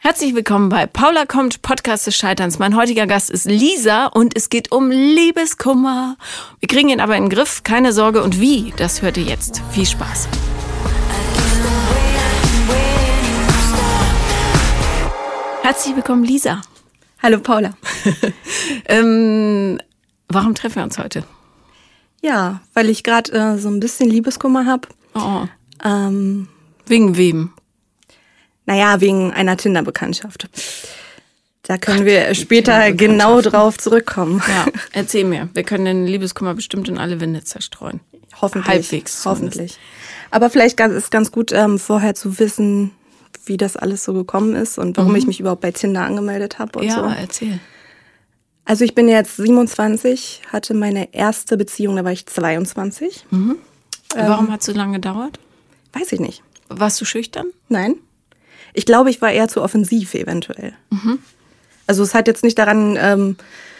Herzlich willkommen bei Paula kommt, Podcast des Scheiterns. Mein heutiger Gast ist Lisa und es geht um Liebeskummer. Wir kriegen ihn aber in den Griff, keine Sorge. Und wie, das hört ihr jetzt. Viel Spaß. Herzlich willkommen, Lisa. Hallo Paula. Warum treffen wir uns heute? Ja, weil ich gerade so ein bisschen Liebeskummer habe. Oh. Wegen wem? Naja, wegen einer Tinder-Bekanntschaft. Da können wir später genau drauf zurückkommen. Ja, erzähl mir. Wir können den Liebeskummer bestimmt in alle Winde zerstreuen. Hoffentlich. Halbwegs. Hoffentlich. Aber vielleicht ist ganz gut, vorher zu wissen, wie das alles so gekommen ist und warum ich mich überhaupt bei Tinder angemeldet habe und so. Ja, erzähl. Also ich bin jetzt 27, hatte meine erste Beziehung, da war ich 22. Mhm. Warum hat es so lange gedauert? Weiß ich nicht. Warst du schüchtern? Nein. Ich glaube, ich war eher zu offensiv eventuell. Mhm. Also es hat jetzt nicht daran,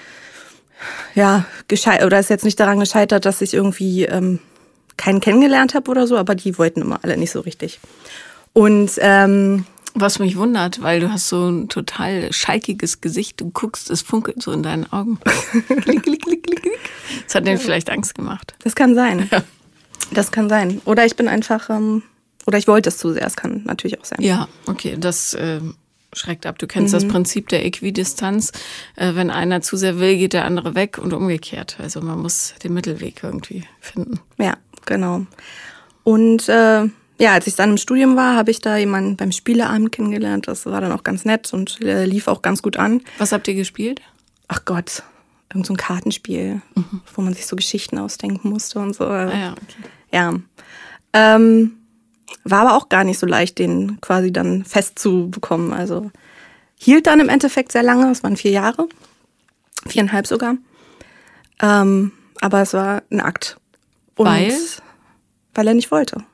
ist jetzt nicht daran gescheitert, dass ich irgendwie keinen kennengelernt habe oder so, aber die wollten immer alle nicht so richtig. Und was mich wundert, weil du hast so ein total schalkiges Gesicht, du guckst, es funkelt so in deinen Augen. Klick, klick, klick, klick. Das hat denen vielleicht Angst gemacht. Das kann sein. Ja. Das kann sein. Oder ich bin einfach, oder ich wollte es zu sehr, das kann natürlich auch sein. Ja, okay, das schreckt ab. Du kennst das Prinzip der Äquidistanz. Wenn einer zu sehr will, geht der andere weg und umgekehrt. Also man muss den Mittelweg irgendwie finden. Ja, genau. Und als ich dann im Studium war, habe ich da jemanden beim Spieleabend kennengelernt. Das war dann auch ganz nett und lief auch ganz gut an. Was habt ihr gespielt? Ach Gott, irgend so ein Kartenspiel, wo man sich so Geschichten ausdenken musste und so. Ja, okay. Ja. War aber auch gar nicht so leicht, den quasi dann festzubekommen. Also hielt dann im Endeffekt sehr lange, es waren 4 Jahre, 4,5 sogar. Aber es war ein Akt. Und weil er nicht wollte.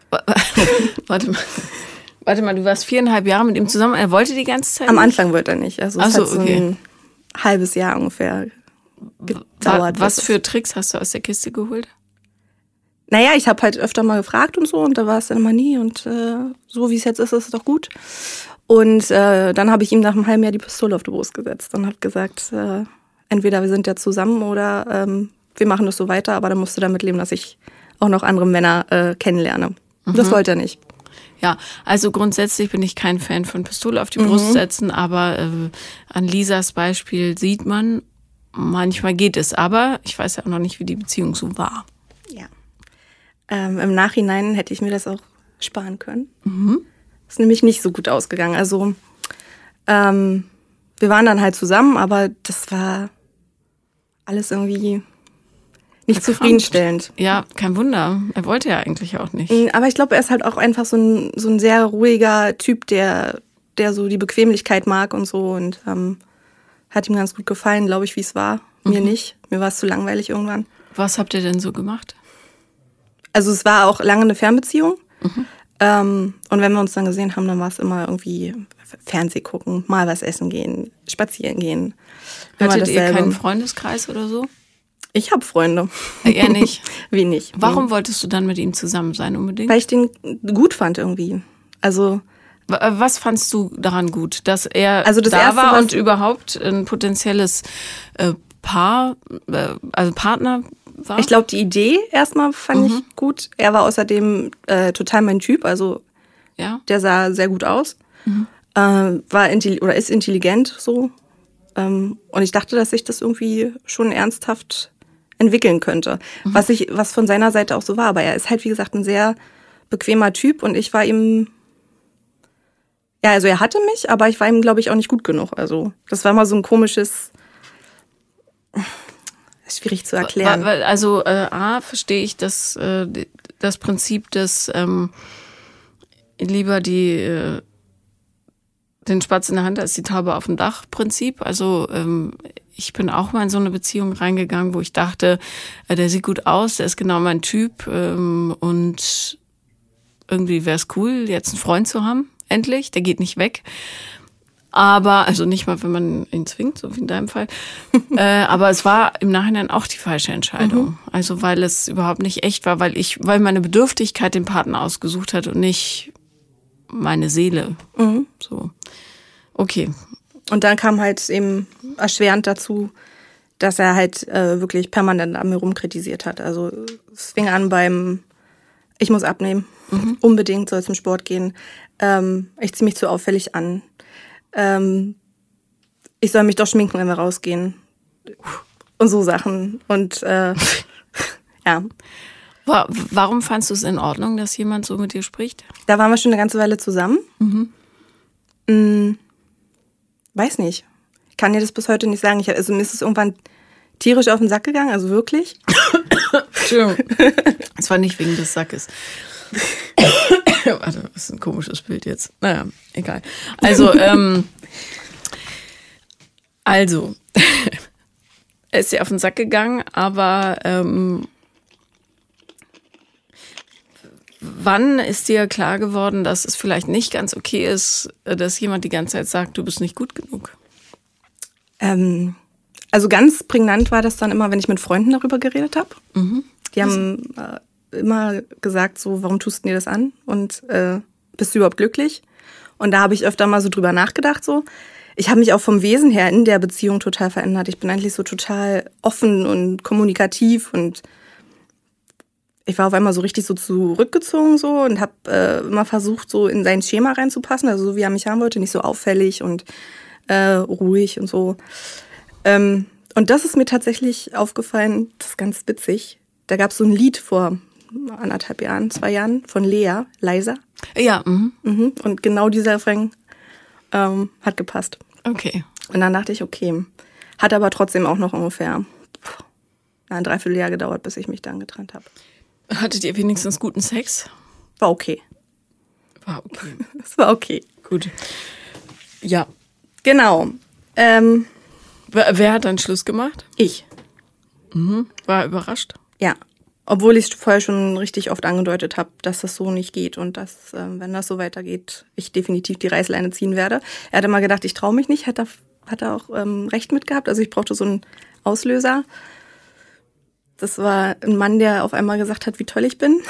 Warte mal, du warst 4,5 Jahre mit ihm zusammen, er wollte die ganze Zeit? Am Anfang wollte er nicht, also es hat so okay. ein halbes Jahr ungefähr gedauert. Was für Tricks hast du aus der Kiste geholt? Naja, ich habe halt öfter mal gefragt und so und da war es dann immer nie und so wie es jetzt ist es doch gut. Und dann habe ich ihm nach einem halben Jahr die Pistole auf die Brust gesetzt und habe gesagt, entweder wir sind ja zusammen oder wir machen das so weiter, aber dann musst du damit leben, dass ich auch noch andere Männer kennenlerne. Das wollte er nicht. Ja, also grundsätzlich bin ich kein Fan von Pistole auf die Brust setzen, aber an Lisas Beispiel sieht man, manchmal geht es, aber ich weiß ja auch noch nicht, wie die Beziehung so war. Ja. Im Nachhinein hätte ich mir das auch sparen können. Ist nämlich nicht so gut ausgegangen. Also wir waren dann halt zusammen, aber das war alles irgendwie nicht zufriedenstellend. Ja, kein Wunder. Er wollte ja eigentlich auch nicht. Aber ich glaube, er ist halt auch einfach so ein sehr ruhiger Typ, der so die Bequemlichkeit mag und so. Und hat ihm ganz gut gefallen, glaube ich, wie es war. Mir nicht. Mir war es zu langweilig irgendwann. Was habt ihr denn so gemacht? Also es war auch lange eine Fernbeziehung. Und wenn wir uns dann gesehen haben, dann war es immer irgendwie Fernseh gucken, mal was essen gehen, spazieren gehen. Hattet ihr keinen Freundeskreis oder so? Ich habe Freunde. Er nicht? Wenig. Warum wolltest du dann mit ihm zusammen sein unbedingt? Weil ich den gut fand irgendwie. Also was fandst du daran gut? Dass er das da Erste, war und überhaupt ein potenzielles Partner war? Ich glaube, die Idee erstmal fand ich gut. Er war außerdem total mein Typ. Also der sah sehr gut aus. Ist intelligent so. Und ich dachte, dass sich das irgendwie schon ernsthaft entwickeln könnte. Was von seiner Seite auch so war. Aber er ist halt, wie gesagt, ein sehr bequemer Typ und ich war ihm, ja, also er hatte mich, aber ich war ihm, glaube ich, auch nicht gut genug. Also das war mal so ein komisches, schwierig zu erklären. Also verstehe ich das Prinzip des lieber den Spatz in der Hand als die Taube auf dem Dach Prinzip. Also ich bin auch mal in so eine Beziehung reingegangen, wo ich dachte, der sieht gut aus, der ist genau mein Typ und irgendwie wäre es cool, jetzt einen Freund zu haben, endlich, der geht nicht weg. Aber, also nicht mal, wenn man ihn zwingt, so wie in deinem Fall. Aber es war im Nachhinein auch die falsche Entscheidung. Also weil es überhaupt nicht echt war, weil meine Bedürftigkeit den Partner ausgesucht hat und nicht meine Seele. So. Okay. Und dann kam halt eben erschwerend dazu, dass er halt wirklich permanent an mir rumkritisiert hat. Also es fing an beim, ich muss abnehmen, unbedingt soll zum Sport gehen. Ich ziehe mich zu auffällig an. Ich soll mich doch schminken, wenn wir rausgehen. Und so Sachen. Und ja. Warum fandst du es in Ordnung, dass jemand so mit dir spricht? Da waren wir schon eine ganze Weile zusammen. Weiß nicht. Ich kann dir das bis heute nicht sagen. Also mir ist es irgendwann tierisch auf den Sack gegangen, also wirklich. Entschuldigung. Es war nicht wegen des Sackes. Warte, das ist ein komisches Bild jetzt. Naja, egal. Also, er ist ja auf den Sack gegangen, aber wann ist dir klar geworden, dass es vielleicht nicht ganz okay ist, dass jemand die ganze Zeit sagt, du bist nicht gut genug? Also ganz prägnant war das dann immer, wenn ich mit Freunden darüber geredet habe. Die haben immer gesagt, so, warum tust du dir das an? Und bist du überhaupt glücklich? Und da habe ich öfter mal so drüber nachgedacht, so. Ich habe mich auch vom Wesen her in der Beziehung total verändert. Ich bin eigentlich so total offen und kommunikativ und ich war auf einmal so richtig so zurückgezogen so und habe immer versucht, so in sein Schema reinzupassen, also so wie er mich haben wollte, nicht so auffällig und ruhig und so. Und das ist mir tatsächlich aufgefallen, das ist ganz witzig. Da gab es so ein Lied vor 1,5 Jahren, 2 Jahren von Lea, Leiser. Ja. Und genau dieser Refrain hat gepasst. Okay. Und dann dachte ich, okay. Hat aber trotzdem auch noch ungefähr ein Dreivierteljahr gedauert, bis ich mich dann getrennt habe. Hattet ihr wenigstens guten Sex? War okay. War okay. Es war okay. Gut. Ja. Genau. Wer hat dann Schluss gemacht? Ich. War überrascht? Ja. Obwohl ich es vorher schon richtig oft angedeutet habe, dass das so nicht geht und dass, wenn das so weitergeht, ich definitiv die Reißleine ziehen werde. Er hat immer gedacht, ich traue mich nicht, hat er auch recht mit gehabt. Also ich brauchte so einen Auslöser. Das war ein Mann, der auf einmal gesagt hat, wie toll ich bin.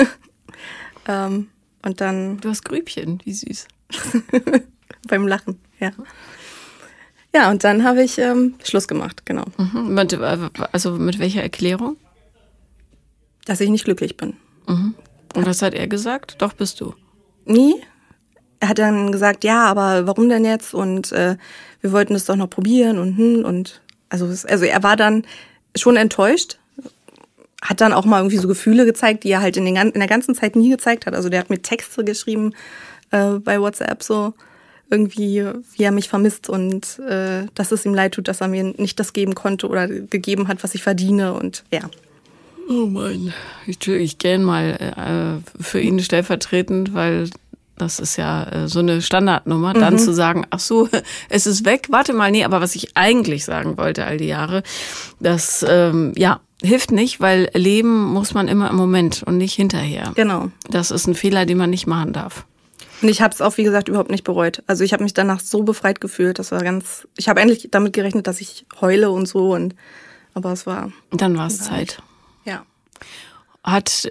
Und dann... Du hast Grübchen, wie süß. Beim Lachen, ja. Ja, und dann habe ich Schluss gemacht, genau. Also mit welcher Erklärung? Dass ich nicht glücklich bin. Und was hat er gesagt? Doch, bist du. Nie. Er hat dann gesagt, ja, aber warum denn jetzt? Und wir wollten es doch noch probieren und also er war dann schon enttäuscht, hat dann auch mal irgendwie so Gefühle gezeigt, die er halt in der ganzen Zeit nie gezeigt hat. Also der hat mir Texte geschrieben bei WhatsApp so irgendwie, wie er mich vermisst und dass es ihm leid tut, dass er mir nicht das geben konnte oder gegeben hat, was ich verdiene und ja. Oh Mann, ich gähn mal für ihn stellvertretend, weil das ist ja so eine Standardnummer, dann zu sagen, ach so, es ist weg, warte mal, nee, aber was ich eigentlich sagen wollte all die Jahre, das, hilft nicht, weil leben muss man immer im Moment und nicht hinterher. Genau. Das ist ein Fehler, den man nicht machen darf. Und ich habe es auch, wie gesagt, überhaupt nicht bereut. Also ich habe mich danach so befreit gefühlt, das war ich habe endlich damit gerechnet, dass ich heule und so, aber es war... Dann war es Zeit. Ja. Hat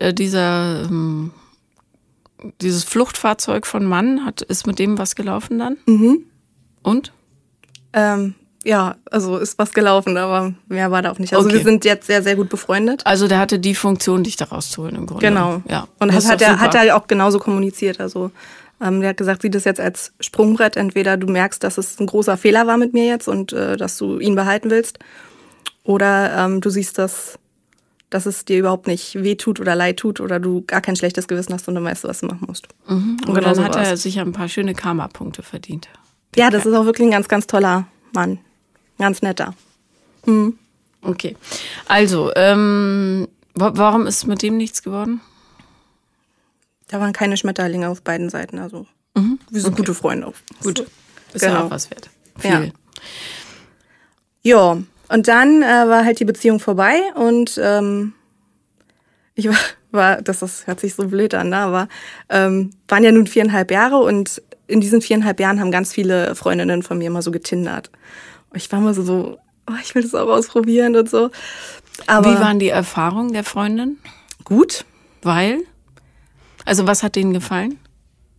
dieses Fluchtfahrzeug von Mann, ist mit dem was gelaufen dann? Und? Ja, also ist was gelaufen, aber mehr war da auch nicht. Also wir sind jetzt sehr, sehr gut befreundet. Also der hatte die Funktion, dich da rauszuholen im Grunde. Genau. Ja. Und das hat er auch genauso kommuniziert. Also der hat gesagt, sieh das jetzt als Sprungbrett. Entweder du merkst, dass es ein großer Fehler war mit mir jetzt und dass du ihn behalten willst. Oder du siehst, dass es dir überhaupt nicht wehtut oder leid tut oder du gar kein schlechtes Gewissen hast und du weißt, was du machen musst. Und genau dann so hat er sich ein paar schöne Karma-Punkte verdient. Ja, das ist auch wirklich ein ganz, ganz toller Mann. Ganz netter. Okay. Also, warum ist mit dem nichts geworden? Da waren keine Schmetterlinge auf beiden Seiten. Also wir sind gute Freunde. Gut. Ist genau. ja auch was wert. Viel. Ja, und dann war halt die Beziehung vorbei und ich war, hört sich so blöd an, ne? Aber waren ja nun 4,5 Jahre und in diesen 4,5 Jahren haben ganz viele Freundinnen von mir immer so getindert. Und ich war immer so, oh, ich will das auch ausprobieren und so. Aber wie waren die Erfahrungen der Freundin? Gut. Weil? Also was hat denen gefallen?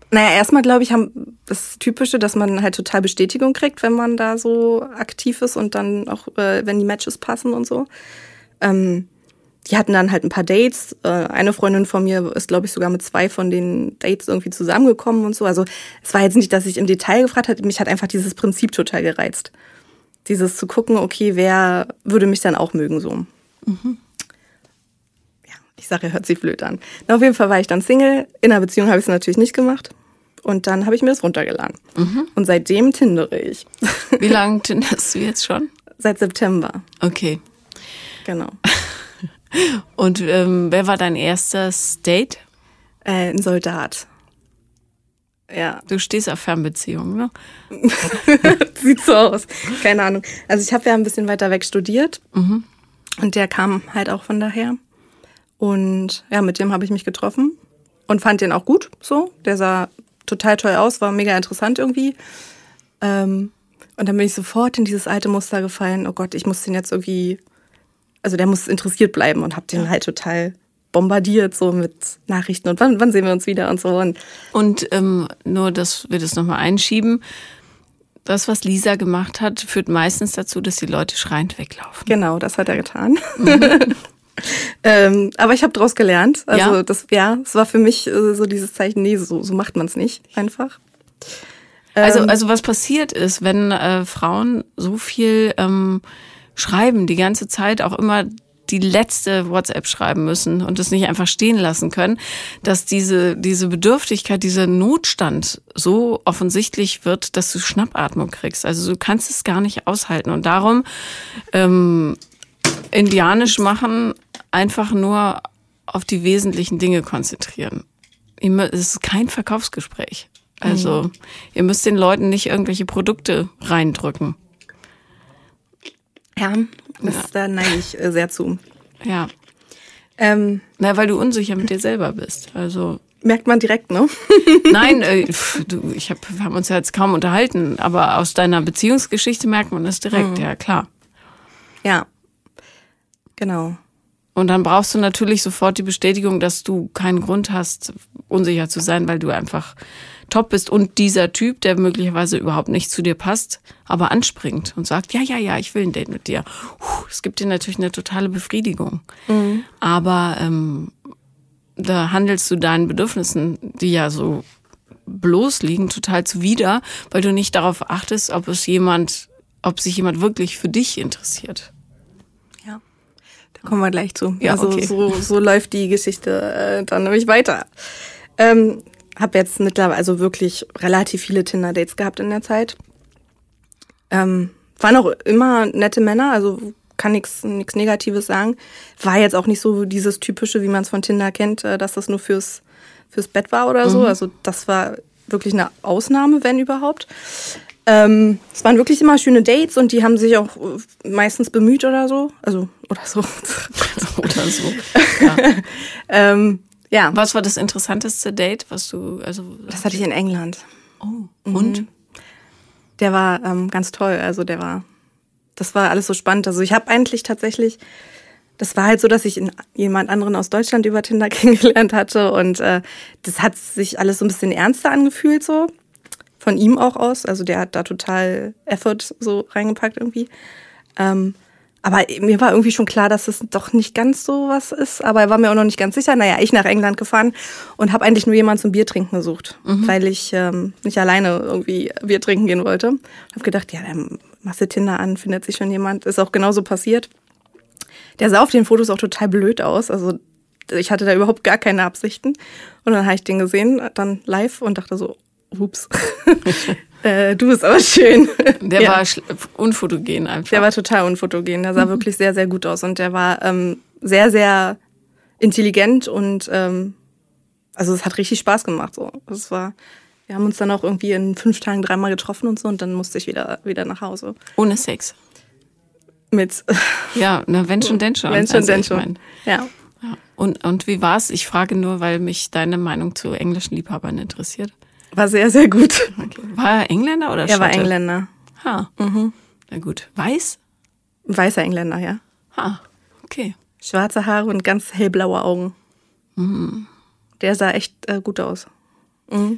Naja, erstmal glaube ich, haben das Typische, dass man halt total Bestätigung kriegt, wenn man da so aktiv ist und dann auch, wenn die Matches passen und so. Die hatten dann halt ein paar Dates. Eine Freundin von mir ist, glaube ich, sogar mit 2 von den Dates irgendwie zusammengekommen und so. Also es war jetzt nicht, dass ich im Detail gefragt habe, mich hat einfach dieses Prinzip total gereizt. Dieses zu gucken, okay, wer würde mich dann auch mögen so. Mhm. Ja, ich sage, hört sich blöd an. Na, auf jeden Fall war ich dann Single. In einer Beziehung habe ich es natürlich nicht gemacht. Und dann habe ich mir das runtergeladen. Mhm. Und seitdem tindere ich. Wie lange tinderst du jetzt schon? Seit September. Okay. Genau. Und wer war dein erstes Date? Ein Soldat. Ja. Du stehst auf Fernbeziehungen, ne? Sieht so aus. Keine Ahnung. Also ich habe ja ein bisschen weiter weg studiert. Mhm. Und der kam halt auch von daher. Und ja, mit dem habe ich mich getroffen. Und fand den auch gut, so. Der sah total toll aus, war mega interessant irgendwie. Und dann bin ich sofort in dieses alte Muster gefallen. Oh Gott, ich muss den jetzt irgendwie... Also der muss interessiert bleiben und hab den halt total bombardiert, so mit Nachrichten und wann sehen wir uns wieder und so. Und nur, dass wir das nochmal einschieben, das, was Lisa gemacht hat, führt meistens dazu, dass die Leute schreiend weglaufen. Genau, das hat er getan. Mhm. Aber ich habe daraus gelernt. Also es war für mich so dieses Zeichen, nee, so macht man es nicht einfach. Also was passiert ist, wenn Frauen so viel schreiben, die ganze Zeit auch immer die letzte WhatsApp schreiben müssen und das nicht einfach stehen lassen können, dass diese Bedürftigkeit, dieser Notstand so offensichtlich wird, dass du Schnappatmung kriegst. Also du kannst es gar nicht aushalten. Und darum indianisch machen, einfach nur auf die wesentlichen Dinge konzentrieren. Es ist kein Verkaufsgespräch. Also ihr müsst den Leuten nicht irgendwelche Produkte reindrücken. Ja, da neige ich sehr zu. Ja. Weil du unsicher mit dir selber bist. Also merkt man direkt, ne? Nein, wir haben uns ja jetzt kaum unterhalten, aber aus deiner Beziehungsgeschichte merkt man das direkt, ja klar. Ja, genau. Und dann brauchst du natürlich sofort die Bestätigung, dass du keinen Grund hast, unsicher zu sein, weil du einfach top bist und dieser Typ, der möglicherweise überhaupt nicht zu dir passt, aber anspringt und sagt, ja, ich will ein Date mit dir. Es gibt dir natürlich eine totale Befriedigung. Mhm. Aber da handelst du deinen Bedürfnissen, die ja so bloß liegen, total zuwider, weil du nicht darauf achtest, ob sich jemand wirklich für dich interessiert. Ja, da kommen wir gleich zu. Ja, also okay. so läuft die Geschichte dann nämlich weiter. Habe jetzt mittlerweile also wirklich relativ viele Tinder-Dates gehabt in der Zeit. Waren auch immer nette Männer, also kann nichts Negatives sagen. War jetzt auch nicht so dieses Typische, wie man es von Tinder kennt, dass das nur fürs Bett war oder so. Also das war wirklich eine Ausnahme, wenn überhaupt. Es waren wirklich immer schöne Dates und die haben sich auch meistens bemüht oder so. Oder so. Ja. Ja. Was war das interessanteste Date, was du, das hatte ich in England. Oh, und? Der war ganz toll, das war alles so spannend. Also ich habe eigentlich tatsächlich, das war halt so, dass ich jemand anderen aus Deutschland über Tinder kennengelernt hatte und das hat sich alles so ein bisschen ernster angefühlt so, von ihm auch aus. Also der hat da total Effort so reingepackt irgendwie. Aber mir war irgendwie schon klar, dass es doch nicht ganz so was ist. Aber er war mir auch noch nicht ganz sicher. Naja, ich nach England gefahren und habe eigentlich nur jemanden zum Bier trinken gesucht. Weil ich nicht alleine irgendwie Bier trinken gehen wollte. Habe gedacht, ja, dann machst du Tinder an, findet sich schon jemand. Ist auch genauso passiert. Der sah auf den Fotos auch total blöd aus. Also ich hatte da überhaupt gar keine Absichten. Und dann habe ich den gesehen, dann live und dachte so, ups. Du bist aber schön. Der war unfotogen einfach. Der war total unfotogen. Der sah wirklich sehr, sehr gut aus. Und der war sehr, sehr intelligent und also es hat richtig Spaß gemacht. So. Wir haben uns dann auch irgendwie in 5 Tagen 3-mal getroffen und so und dann musste ich wieder nach Hause. Ohne Sex? Mit. Ja, wenn schon, denn schon. Wenn schon, denn schon. Ja. Und wie war's? Ich frage nur, weil mich deine Meinung zu englischen Liebhabern interessiert. War sehr, sehr gut. Okay. War er Engländer oder Schotte? Er war Engländer. Ha. Na gut. Weiß? Weißer Engländer, ja. Ha. Okay. Schwarze Haare und ganz hellblaue Augen. Der sah echt gut aus.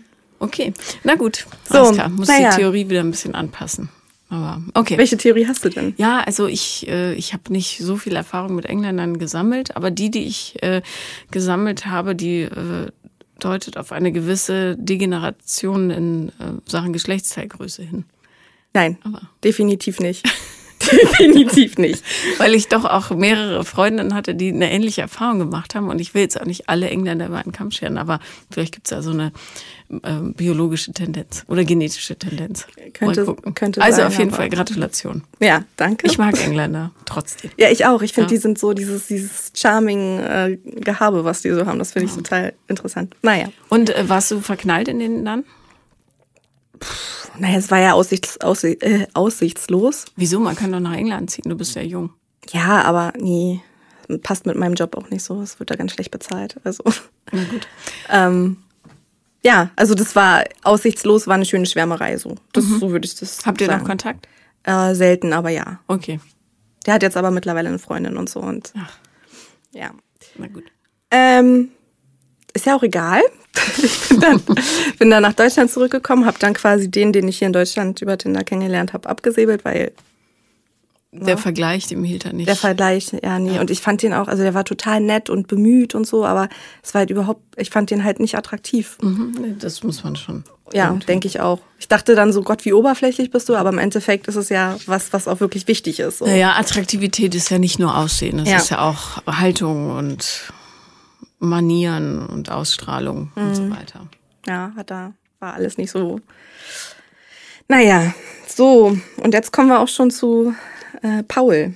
Okay, na gut. So, Alles klar. Muss naja. die Theorie wieder ein bisschen anpassen. Aber okay. Welche Theorie hast du denn? Ja, also ich habe nicht so viel Erfahrung mit Engländern gesammelt, aber die ich gesammelt habe, die deutet auf eine gewisse Degeneration in Sachen Geschlechtsteilgröße hin. Nein, Aber definitiv nicht. Definitiv nicht. weil ich doch auch mehrere Freundinnen hatte, die eine ähnliche Erfahrung gemacht haben. Und ich will jetzt auch nicht alle Engländer über einen Kamm scheren, aber vielleicht gibt es da so eine biologische Tendenz oder genetische Tendenz. Könnte also sein, auf jeden aber- Fall Gratulation. Ja, danke. Ich mag Engländer trotzdem. Ja, ich auch. Ich finde, Ja. die sind so dieses charming Gehabe, was die so haben. Das finde ich total interessant. Naja. Und warst du verknallt in den dann? Naja, es war ja aussichtslos. Wieso? Man kann doch nach England ziehen. Du bist ja jung. Ja, aber nee, passt mit meinem Job auch nicht so. Es wird da ganz schlecht bezahlt. Also, Na gut. ja, also das war aussichtslos, war eine schöne Schwärmerei. So würde ich das Habt ihr sagen. noch Kontakt? Selten, aber ja. Okay. Der hat jetzt aber mittlerweile eine Freundin und so. Und Ach, ja. na gut. Ist ja auch egal. Ich bin dann nach Deutschland zurückgekommen, habe dann quasi den ich hier in Deutschland über Tinder kennengelernt habe, abgesäbelt, weil Der Vergleich, dem hielt er nicht. der Vergleich, ja, nee. Und ich fand den auch, also der war total nett und bemüht und so, aber es war halt ich fand den halt nicht attraktiv. Nee, das muss man schon. Ja, irgendwie. denke ich auch. Ich dachte dann so, Gott, wie oberflächlich bist du, aber im Endeffekt ist es ja was auch wirklich wichtig ist. So. Naja, Attraktivität ist ja nicht nur Aussehen. Das Ja. ist ja auch Haltung und Manieren und Ausstrahlung und so weiter. Ja, war alles nicht so. Naja, so. Und jetzt kommen wir auch schon zu Paul.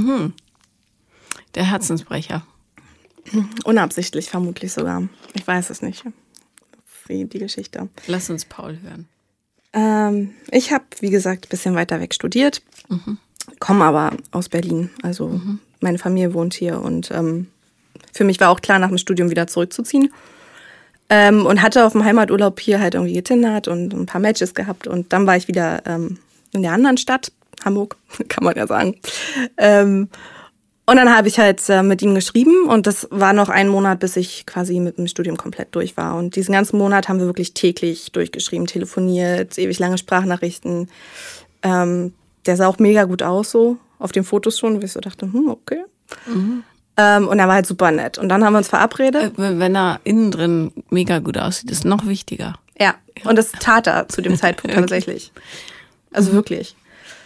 Der Herzensbrecher. Unabsichtlich vermutlich sogar. Ich weiß es nicht. Die Geschichte. Lass uns Paul hören. Ich habe, wie gesagt, ein bisschen weiter weg studiert, komme aber aus Berlin. Also meine Familie wohnt hier und für mich war auch klar, nach dem Studium wieder zurückzuziehen. Und hatte auf dem Heimaturlaub hier halt irgendwie getindert und ein paar Matches gehabt. Und dann war ich wieder in der anderen Stadt, Hamburg, kann man ja sagen. Und dann habe ich halt mit ihm geschrieben und das war noch ein Monat, bis ich quasi mit dem Studium komplett durch war. Und diesen ganzen Monat haben wir wirklich täglich durchgeschrieben, telefoniert, ewig lange Sprachnachrichten. Der sah auch mega gut aus so, auf den Fotos schon, wo ich so dachte, okay. Und er war halt super nett. Und dann haben wir uns verabredet. Wenn er innen drin mega gut aussieht, ist noch wichtiger. Ja, und das tat er zu dem Zeitpunkt tatsächlich. Also wirklich.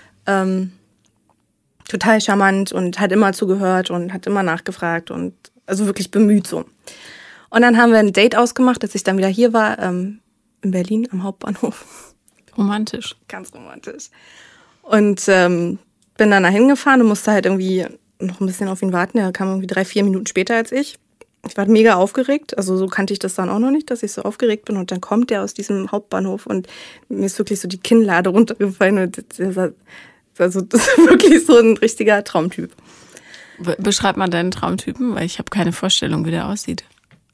Total charmant und hat immer zugehört und hat immer nachgefragt und also wirklich bemüht so. Und dann haben wir ein Date ausgemacht, als ich dann wieder hier war, in Berlin am Hauptbahnhof. Romantisch. Ganz romantisch. Und bin dann da hingefahren und musste halt irgendwie noch ein bisschen auf ihn warten. Er kam irgendwie 3-4 Minuten später als ich. Ich war mega aufgeregt, also so kannte ich das dann auch noch nicht, dass ich so aufgeregt bin. Und dann kommt der aus diesem Hauptbahnhof und mir ist wirklich so die Kinnlade runtergefallen. Und also das ist wirklich so ein richtiger Traumtyp. Beschreib mal deinen Traumtypen, weil ich habe keine Vorstellung, wie der aussieht.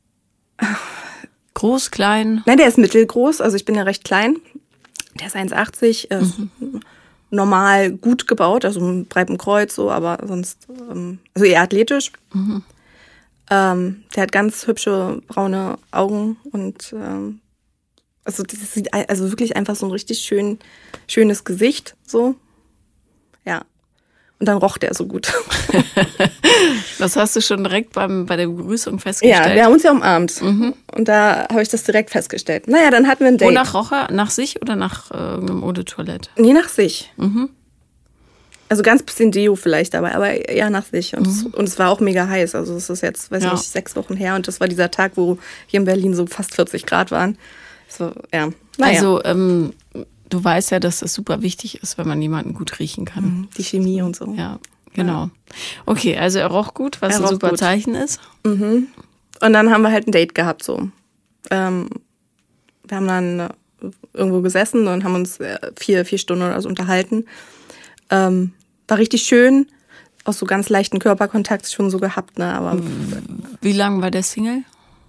Groß, klein? Nein, der ist mittelgroß, also ich bin ja recht klein. Der ist 1,80, ist normal gut gebaut, also ein breitem Kreuz so, aber sonst, also eher athletisch. Der hat ganz hübsche braune Augen und also das sieht also wirklich einfach so ein richtig schönes Gesicht so. Ja. Und dann roch der so gut. Das hast du schon direkt bei der Begrüßung festgestellt? Ja, wir haben uns ja umarmt. Und da habe ich das direkt festgestellt. Naja, dann hatten wir ein Date. Wonach roch er? Nach sich oder nach irgendeinem Eau de Toilette? Nee, nach sich. Also ganz bisschen Deo vielleicht dabei, aber eher nach sich. Und es war auch mega heiß. Also es ist jetzt, weiß ich nicht, 6 Wochen her. Und das war dieser Tag, wo hier in Berlin so fast 40 Grad waren. Das war, ja. Naja. Also du weißt ja, dass das super wichtig ist, wenn man jemanden gut riechen kann. Die Chemie und so. Ja, genau. Okay, also er roch gut, was Er ein roch super gut. Zeichen ist. Und dann haben wir halt ein Date gehabt so. Wir haben dann irgendwo gesessen und haben uns 4 Stunden oder so unterhalten. War richtig schön. Auch so ganz leichten Körperkontakt schon so gehabt, ne? Aber Wie lang war der Single?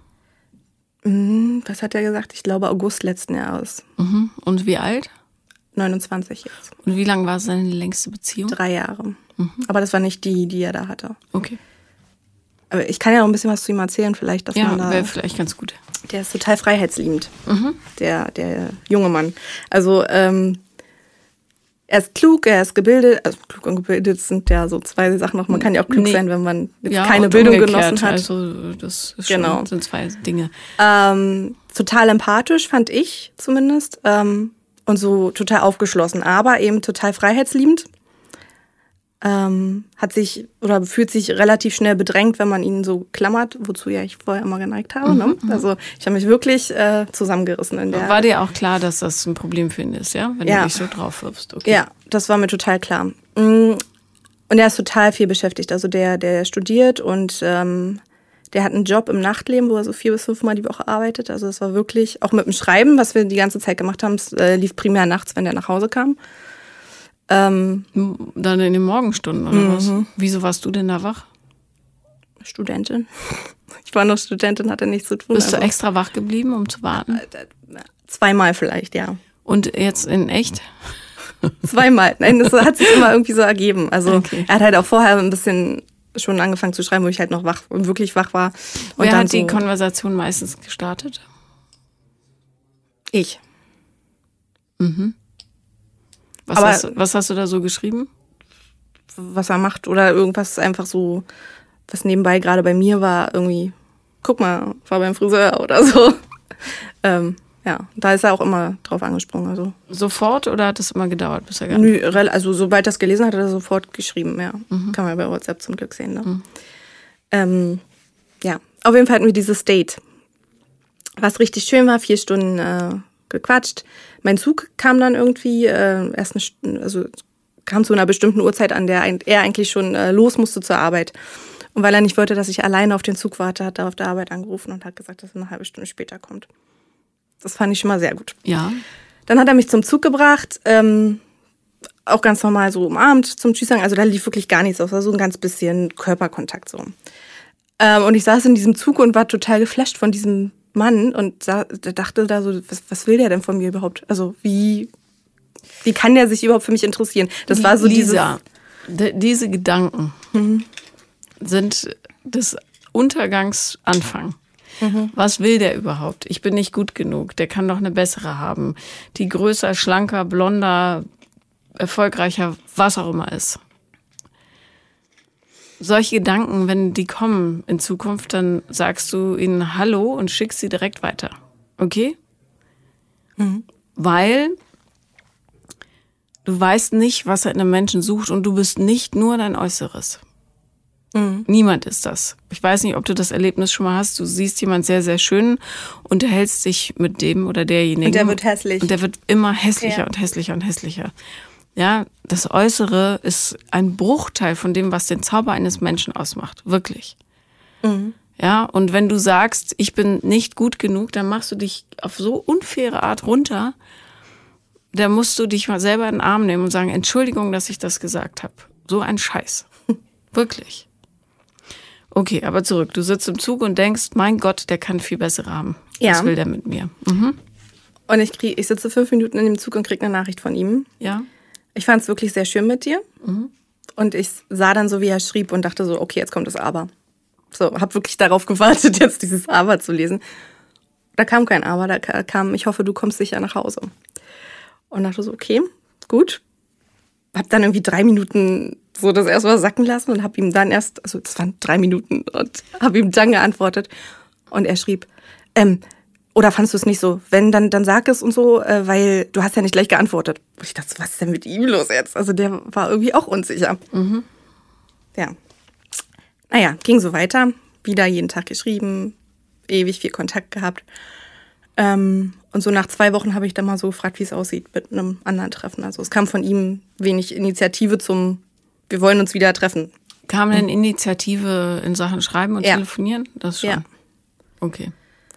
was hat er gesagt? Ich glaube August letzten Jahres. Und wie alt? 29 jetzt. Und wie lang war seine längste Beziehung? 3 Jahre. Aber das war nicht die er da hatte. Okay. Aber ich kann ja noch ein bisschen was zu ihm erzählen, vielleicht, dass man da... Ja, wäre vielleicht ganz gut. Der ist total freiheitsliebend, der junge Mann. Also er ist klug, er ist gebildet. Also klug und gebildet sind ja so zwei Sachen noch. Man kann ja auch klug sein, wenn man jetzt keine Bildung genossen hat. Also das ist schon, sind zwei Dinge. Total empathisch, fand ich zumindest. Und so total aufgeschlossen, aber eben total freiheitsliebend. Hat sich oder fühlt sich relativ schnell bedrängt, wenn man ihn so klammert, wozu ja ich vorher immer geneigt habe. Ne? Also ich habe mich wirklich zusammengerissen in der. War dir auch klar, dass das ein Problem für ihn ist, ja? Wenn du dich so drauf wirfst. Okay. Ja, das war mir total klar. Und er ist total viel beschäftigt. Also der studiert und der hat einen Job im Nachtleben, wo er so 4 bis 5 Mal die Woche arbeitet. Also das war wirklich, auch mit dem Schreiben, was wir die ganze Zeit gemacht haben, es lief primär nachts, wenn der nach Hause kam. Dann in den Morgenstunden oder was? Wieso warst du denn da wach? Studentin. Ich war noch Studentin, hatte nichts zu tun. Bist du extra wach geblieben, um zu warten? 2-mal vielleicht, ja. Und jetzt in echt? 2-mal. Nein, das hat sich immer irgendwie so ergeben. Also er hat halt auch vorher ein bisschen schon angefangen zu schreiben, wo ich halt noch wirklich wach war. Und wer dann hat die Konversation meistens gestartet? Ich. Was hast du da so geschrieben? Was er macht oder irgendwas einfach so, was nebenbei gerade bei mir war, irgendwie, guck mal, war beim Friseur oder so. Ja, da ist er auch immer drauf angesprungen. Also. Sofort oder hat es immer gedauert, bis er also sobald er es gelesen hat, hat er sofort geschrieben, ja. Kann man bei WhatsApp zum Glück sehen. Ne? Ja, auf jeden Fall hatten wir dieses Date, was richtig schön war, 4 Stunden gequatscht. Mein Zug kam dann irgendwie kam zu einer bestimmten Uhrzeit, an der er eigentlich schon los musste zur Arbeit. Und weil er nicht wollte, dass ich alleine auf den Zug warte, hat er auf der Arbeit angerufen und hat gesagt, dass er eine halbe Stunde später kommt. Das fand ich schon mal sehr gut. Ja. Dann hat er mich zum Zug gebracht, auch ganz normal so umarmt zum Tschüss sagen. Also da lief wirklich gar nichts aus, so ein ganz bisschen Körperkontakt so. Und ich saß in diesem Zug und war total geflasht von diesem Mann und dachte da so, was will der denn von mir überhaupt? Also wie kann der sich überhaupt für mich interessieren? Das war so Lisa, diese Gedanken sind des Untergangs Anfang. Was will der überhaupt? Ich bin nicht gut genug. Der kann doch eine bessere haben. Die größer, schlanker, blonder, erfolgreicher, was auch immer ist. Solche Gedanken, wenn die kommen in Zukunft, dann sagst du ihnen Hallo und schickst sie direkt weiter. Okay? Weil du weißt nicht, was er in einem Menschen sucht und du bist nicht nur dein Äußeres. Niemand ist das. Ich weiß nicht, ob du das Erlebnis schon mal hast. Du siehst jemand sehr, sehr schön, unterhältst dich mit dem oder derjenigen. Und der wird hässlich. Und der wird immer hässlicher und hässlicher und hässlicher. Ja, das Äußere ist ein Bruchteil von dem, was den Zauber eines Menschen ausmacht. Wirklich. Ja, und wenn du sagst, ich bin nicht gut genug, dann machst du dich auf so unfaire Art runter. Da musst du dich mal selber in den Arm nehmen und sagen, Entschuldigung, dass ich das gesagt habe. So ein Scheiß. Wirklich. Okay, aber zurück. Du sitzt im Zug und denkst, mein Gott, der kann viel bessere haben. Ja. Was will der mit mir? Und ich sitze 5 Minuten in dem Zug und kriege eine Nachricht von ihm. Ja. Ich fand es wirklich sehr schön mit dir. Und ich sah dann so, wie er schrieb und dachte so, okay, jetzt kommt das Aber. So, hab wirklich darauf gewartet, jetzt dieses Aber zu lesen. Da kam kein Aber, da kam, ich hoffe, du kommst sicher nach Hause. Und dachte so, okay, gut. Hab dann irgendwie 3 Minuten so das erstmal sacken lassen und hab ihm dann erst, also das waren 3 Minuten und hab ihm dann geantwortet. Und er schrieb, oder fandst du es nicht so? Wenn, dann sag es und so, weil du hast ja nicht gleich geantwortet. Und ich dachte, was ist denn mit ihm los jetzt? Also der war irgendwie auch unsicher. Ja. Naja, ging so weiter. Wieder jeden Tag geschrieben, ewig viel Kontakt gehabt. Und so nach 2 Wochen habe ich dann mal so gefragt, wie es aussieht mit einem anderen Treffen. Also es kam von ihm wenig Initiative wir wollen uns wieder treffen. Kam denn Initiative in Sachen Schreiben und Telefonieren? Das schon. Ja. Okay.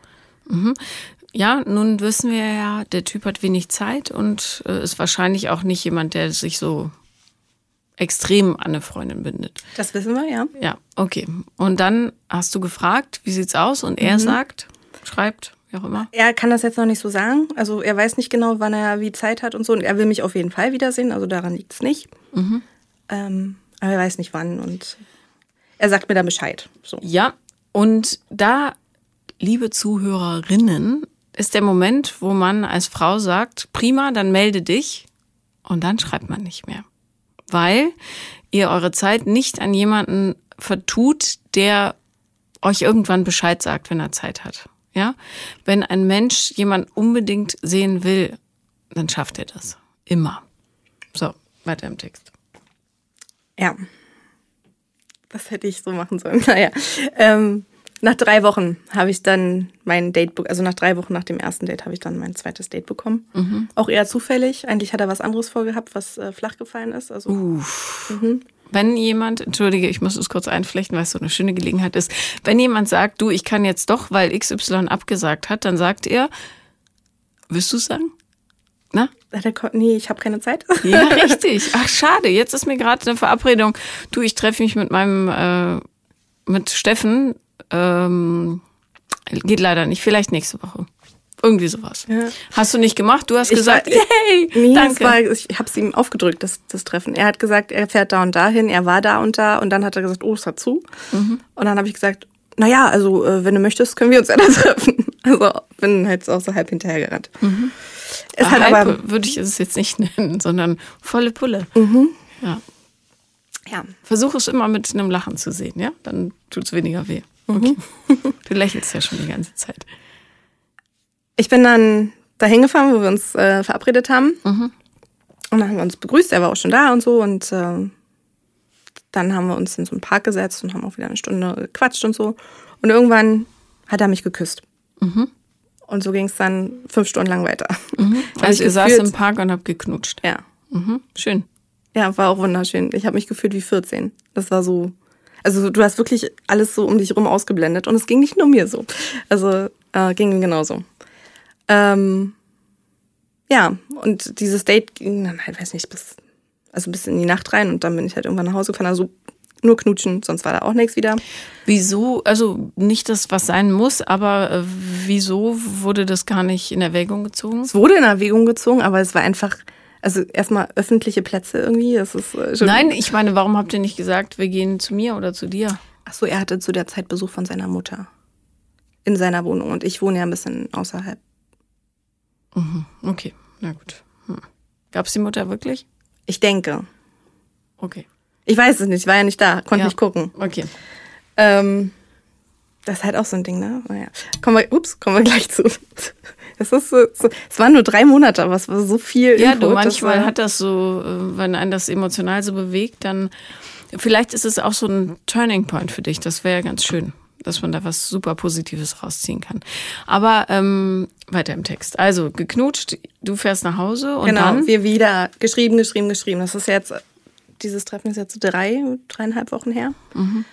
Ja, nun wissen wir ja, der Typ hat wenig Zeit und ist wahrscheinlich auch nicht jemand, der sich so extrem an eine Freundin bindet. Das wissen wir, ja. Ja, okay. Und dann hast du gefragt, wie sieht's aus? Und er schreibt, wie auch immer. Er kann das jetzt noch nicht so sagen. Also er weiß nicht genau, wann er wie Zeit hat und so. Und er will mich auf jeden Fall wiedersehen. Also daran liegt es nicht. Aber er weiß nicht wann. Und er sagt mir dann Bescheid. So. Ja, und da, liebe Zuhörerinnen, ist der Moment, wo man als Frau sagt, prima, dann melde dich und dann schreibt man nicht mehr. Weil ihr eure Zeit nicht an jemanden vertut, der euch irgendwann Bescheid sagt, wenn er Zeit hat. Ja? Wenn ein Mensch jemand unbedingt sehen will, dann schafft er das. Immer. So, weiter im Text. Ja. Das hätte ich so machen sollen. Naja. Nach 3 Wochen habe ich dann mein Date, also nach 3 Wochen nach dem ersten Date habe ich dann mein zweites Date bekommen. Mhm. Auch eher zufällig. Eigentlich hat er was anderes vorgehabt, was flach gefallen ist. Also, Wenn jemand, entschuldige, ich muss es kurz einflechten, weil es so eine schöne Gelegenheit ist. Wenn jemand sagt, du, ich kann jetzt doch, weil XY abgesagt hat, dann sagt er, willst du es sagen? Na? Nee, ich habe keine Zeit. Ja, richtig. Ach, schade. Jetzt ist mir gerade eine Verabredung. Du, ich treffe mich mit mit Steffen. Geht leider nicht. Vielleicht nächste Woche. Irgendwie sowas. Ja. Hast du nicht gemacht? Du hast gesagt, yay, nee, danke. Ich habe es ihm aufgedrückt, das Treffen. Er hat gesagt, er fährt da und dahin, er war da und da. Und dann hat er gesagt, oh, es hat zu. Mhm. Und dann habe ich gesagt, naja, also wenn du möchtest, können wir uns ja da treffen. Also bin halt auch so halb hinterhergerannt. Mhm. Es hat halb aber würde ich es jetzt nicht nennen, sondern volle Pulle. Mhm. Ja. Ja. Versuch es immer mit einem Lachen zu sehen, ja? Dann tut es weniger weh. Okay. Du lächelst ja schon die ganze Zeit. Ich bin dann da hingefahren, wo wir uns verabredet haben. Mhm. Und dann haben wir uns begrüßt, er war auch schon da und so. Und dann haben wir uns in so einen Park gesetzt und haben auch wieder eine Stunde gequatscht und so. Und irgendwann hat er mich geküsst. Mhm. Und so ging es dann 5 Stunden lang weiter. Mhm. Also ihr saß im Park und habt geknutscht. Ja. Mhm. Schön. Ja, war auch wunderschön. Ich habe mich gefühlt wie 14. Das war so... Also du hast wirklich alles so um dich rum ausgeblendet. Und es ging nicht nur mir so. Also ging ihm genauso. Ja, und dieses Date ging dann halt, weiß nicht, bis in die Nacht rein. Und dann bin ich halt irgendwann nach Hause gefahren. Also nur knutschen, sonst war da auch nichts wieder. Wieso, also nicht das, was sein muss, aber wieso wurde das gar nicht in Erwägung gezogen? Es wurde in Erwägung gezogen, aber es war einfach... Also erstmal öffentliche Plätze irgendwie. Das ist schon. Nein, ich meine, warum habt ihr nicht gesagt, wir gehen zu mir oder zu dir? Ach so, er hatte zu der Zeit Besuch von seiner Mutter in seiner Wohnung und ich wohne ja ein bisschen außerhalb. Mhm. Okay, na gut. Gab es die Mutter wirklich? Ich denke. Okay. Ich weiß es nicht, ich war ja nicht da, konnte nicht gucken. Okay. Das ist halt auch so ein Ding, ne? Naja. Kommen wir gleich zu. Es waren nur 3 Monate, aber es war so viel. Ja, Info, manchmal hat das so, wenn einen das emotional so bewegt, dann vielleicht ist es auch so ein Turning Point für dich. Das wäre ja ganz schön, dass man da was super Positives rausziehen kann. Aber weiter im Text. Also geknutscht, du fährst nach Hause und genau, dann? Wir wieder geschrieben. Das ist jetzt, dieses Treffen ist jetzt 3,5 Wochen her. Mhm.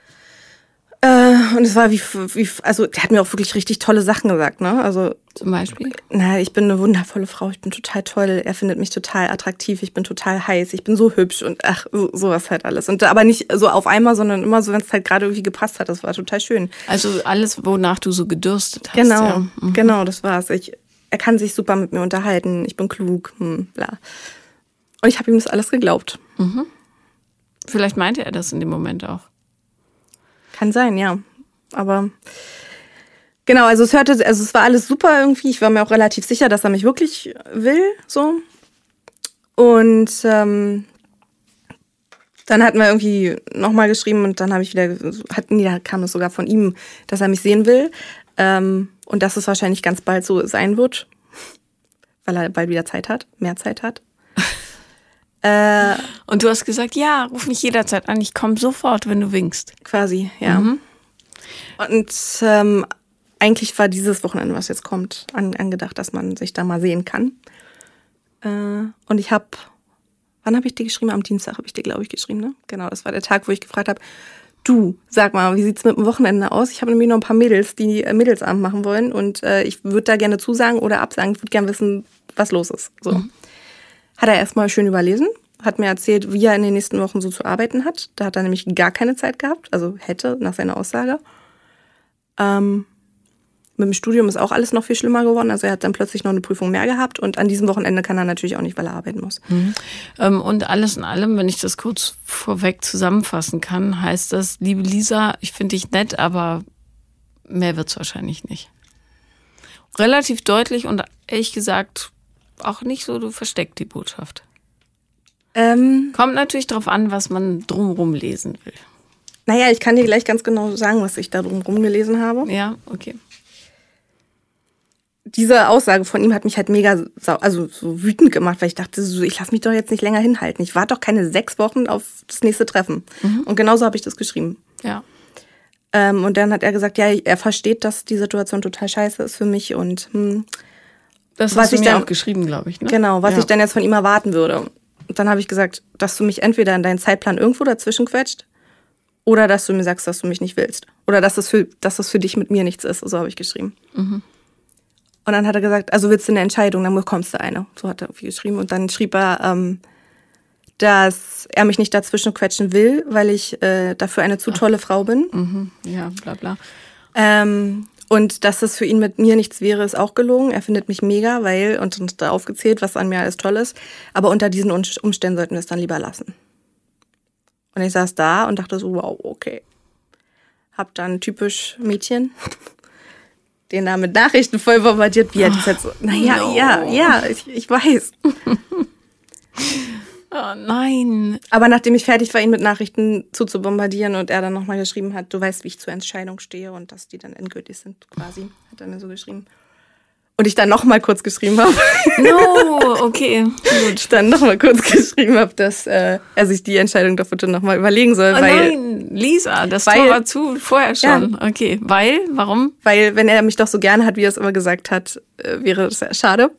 Und es war also der hat mir auch wirklich richtig tolle Sachen gesagt, ne? Also zum Beispiel? Na, ich bin eine wundervolle Frau, ich bin total toll, er findet mich total attraktiv, ich bin total heiß, ich bin so hübsch und sowas halt alles. Und aber nicht so auf einmal, sondern immer so, wenn es halt gerade irgendwie gepasst hat, das war total schön. Also alles, wonach du so gedürstet hast. Genau, ja. Mhm. Genau, das war's. Er kann sich super mit mir unterhalten, ich bin klug, bla. Und ich habe ihm das alles geglaubt. Mhm. Vielleicht meinte er das in dem Moment auch. Kann sein, ja. Aber genau, also es war alles super irgendwie. Ich war mir auch relativ sicher, dass er mich wirklich will, so. Und dann hatten wir irgendwie nochmal geschrieben und dann habe ich da kam es sogar von ihm, dass er mich sehen will. Und dass es wahrscheinlich ganz bald so sein wird, weil er bald wieder mehr Zeit hat. Und du hast gesagt, ja, ruf mich jederzeit an, ich komme sofort, wenn du winkst. Quasi, ja. Mhm. Und eigentlich war dieses Wochenende, was jetzt kommt, angedacht, dass man sich da mal sehen kann. Und ich wann habe ich dir geschrieben? Am Dienstag habe ich dir, glaube ich, geschrieben, ne? Genau, das war der Tag, wo ich gefragt habe, du, sag mal, wie sieht's mit dem Wochenende aus? Ich habe nämlich noch ein paar Mädels, die Mädelsabend machen wollen und ich würde da gerne zusagen oder absagen. Ich würde gerne wissen, was los ist. So. Mhm. Hat er erstmal schön überlesen, hat mir erzählt, wie er in den nächsten Wochen so zu arbeiten hat. Da hat er nämlich gar keine Zeit gehabt, also hätte nach seiner Aussage. Mit dem Studium ist auch alles noch viel schlimmer geworden. Also er hat dann plötzlich noch eine Prüfung mehr gehabt und an diesem Wochenende kann er natürlich auch nicht, weil er arbeiten muss. Und alles in allem, wenn ich das kurz vorweg zusammenfassen kann, heißt das, liebe Lisa, ich finde dich nett, aber mehr wird's wahrscheinlich nicht. Relativ deutlich und ehrlich gesagt auch nicht so, du versteckst die Botschaft. Kommt natürlich drauf an, was man drumherum lesen will. Naja, ich kann dir gleich ganz genau sagen, was ich da drumherum gelesen habe. Ja, okay. Diese Aussage von ihm hat mich halt mega so wütend gemacht, weil ich dachte, so, ich lasse mich doch jetzt nicht länger hinhalten. Ich warte doch keine 6 Wochen auf das nächste Treffen. Und genauso habe ich das geschrieben. Ja. Und dann hat er gesagt, ja, er versteht, dass die Situation total scheiße ist für mich. Und das hast du mir auch geschrieben, glaube ich. Ne? Genau, was ich dann jetzt von ihm erwarten würde. Und dann habe ich gesagt, dass du mich entweder in deinen Zeitplan irgendwo dazwischen quetscht oder dass du mir sagst, dass du mich nicht willst. Oder dass das für dich mit mir nichts ist. So habe ich geschrieben. Und dann hat er gesagt, also willst du eine Entscheidung, dann bekommst du eine. So hat er irgendwie geschrieben. Und dann schrieb er, dass er mich nicht dazwischen quetschen will, weil ich dafür eine zu tolle Frau bin. Ja, bla bla. Und dass es für ihn mit mir nichts wäre, ist auch gelogen. Er findet mich mega, weil, und uns da aufgezählt, was an mir alles toll ist. Aber unter diesen Umständen sollten wir es dann lieber lassen. Und ich saß da und dachte so, wow, okay. Hab dann typisch Mädchen den da mit Nachrichten voll bombardiert, wie er das halt so, ich weiß. Oh nein. Aber nachdem ich fertig war, ihn mit Nachrichten zuzubombardieren und er dann nochmal geschrieben hat, du weißt, wie ich zur Entscheidung stehe und dass die dann endgültig sind, quasi, hat er mir so geschrieben. Und ich dann nochmal kurz geschrieben habe. No, okay, gut. Ich dann nochmal kurz geschrieben habe, dass er sich die Entscheidung doch bitte nochmal überlegen soll. Oh nein, Lisa, das Tor war zu, vorher schon. Ja. Okay, warum? Weil, wenn er mich doch so gerne hat, wie er es immer gesagt hat, wäre das sehr schade.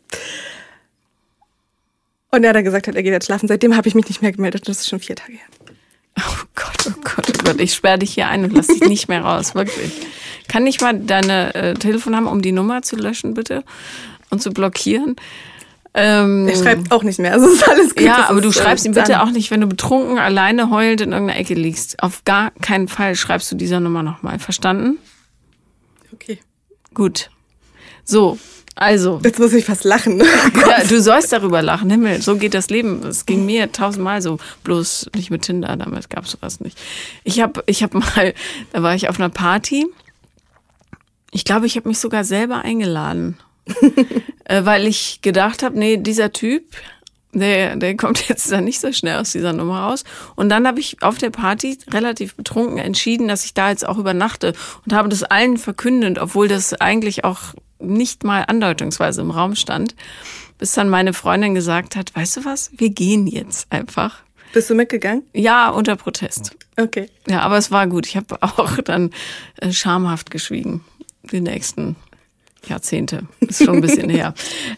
Und er dann gesagt hat, er geht jetzt schlafen. Seitdem habe ich mich nicht mehr gemeldet. Das ist schon 4 Tage her. Oh Gott, oh Gott, oh Gott. Ich sperre dich hier ein und lass dich nicht mehr raus. Wirklich. Kann ich mal deine Telefon haben, um die Nummer zu löschen, bitte? Und zu blockieren? Er schreibt auch nicht mehr. Also ist alles gut. Ja, aber du schreibst ihm bitte auch nicht, wenn du betrunken, alleine heulend in irgendeiner Ecke liegst. Auf gar keinen Fall schreibst du dieser Nummer nochmal. Verstanden? Okay. Gut. So. Also. Jetzt muss ich fast lachen. Ja, du sollst darüber lachen. Himmel, so geht das Leben. Es ging mir 1000-mal so. Bloß nicht mit Tinder, damals gab es sowas nicht. Ich hab mal, da war ich auf einer Party. Ich glaube, ich habe mich sogar selber eingeladen. Weil ich gedacht habe, nee, dieser Typ, der kommt jetzt da nicht so schnell aus dieser Nummer raus. Und dann habe ich auf der Party relativ betrunken entschieden, dass ich da jetzt auch übernachte. Und habe das allen verkündet, obwohl das eigentlich auch nicht mal andeutungsweise im Raum stand, bis dann meine Freundin gesagt hat, weißt du was, wir gehen jetzt einfach. Bist du mitgegangen? Ja, unter Protest. Okay. Ja, aber es war gut. Ich habe auch dann schamhaft geschwiegen, die nächsten Jahrzehnte. Ist schon ein bisschen her.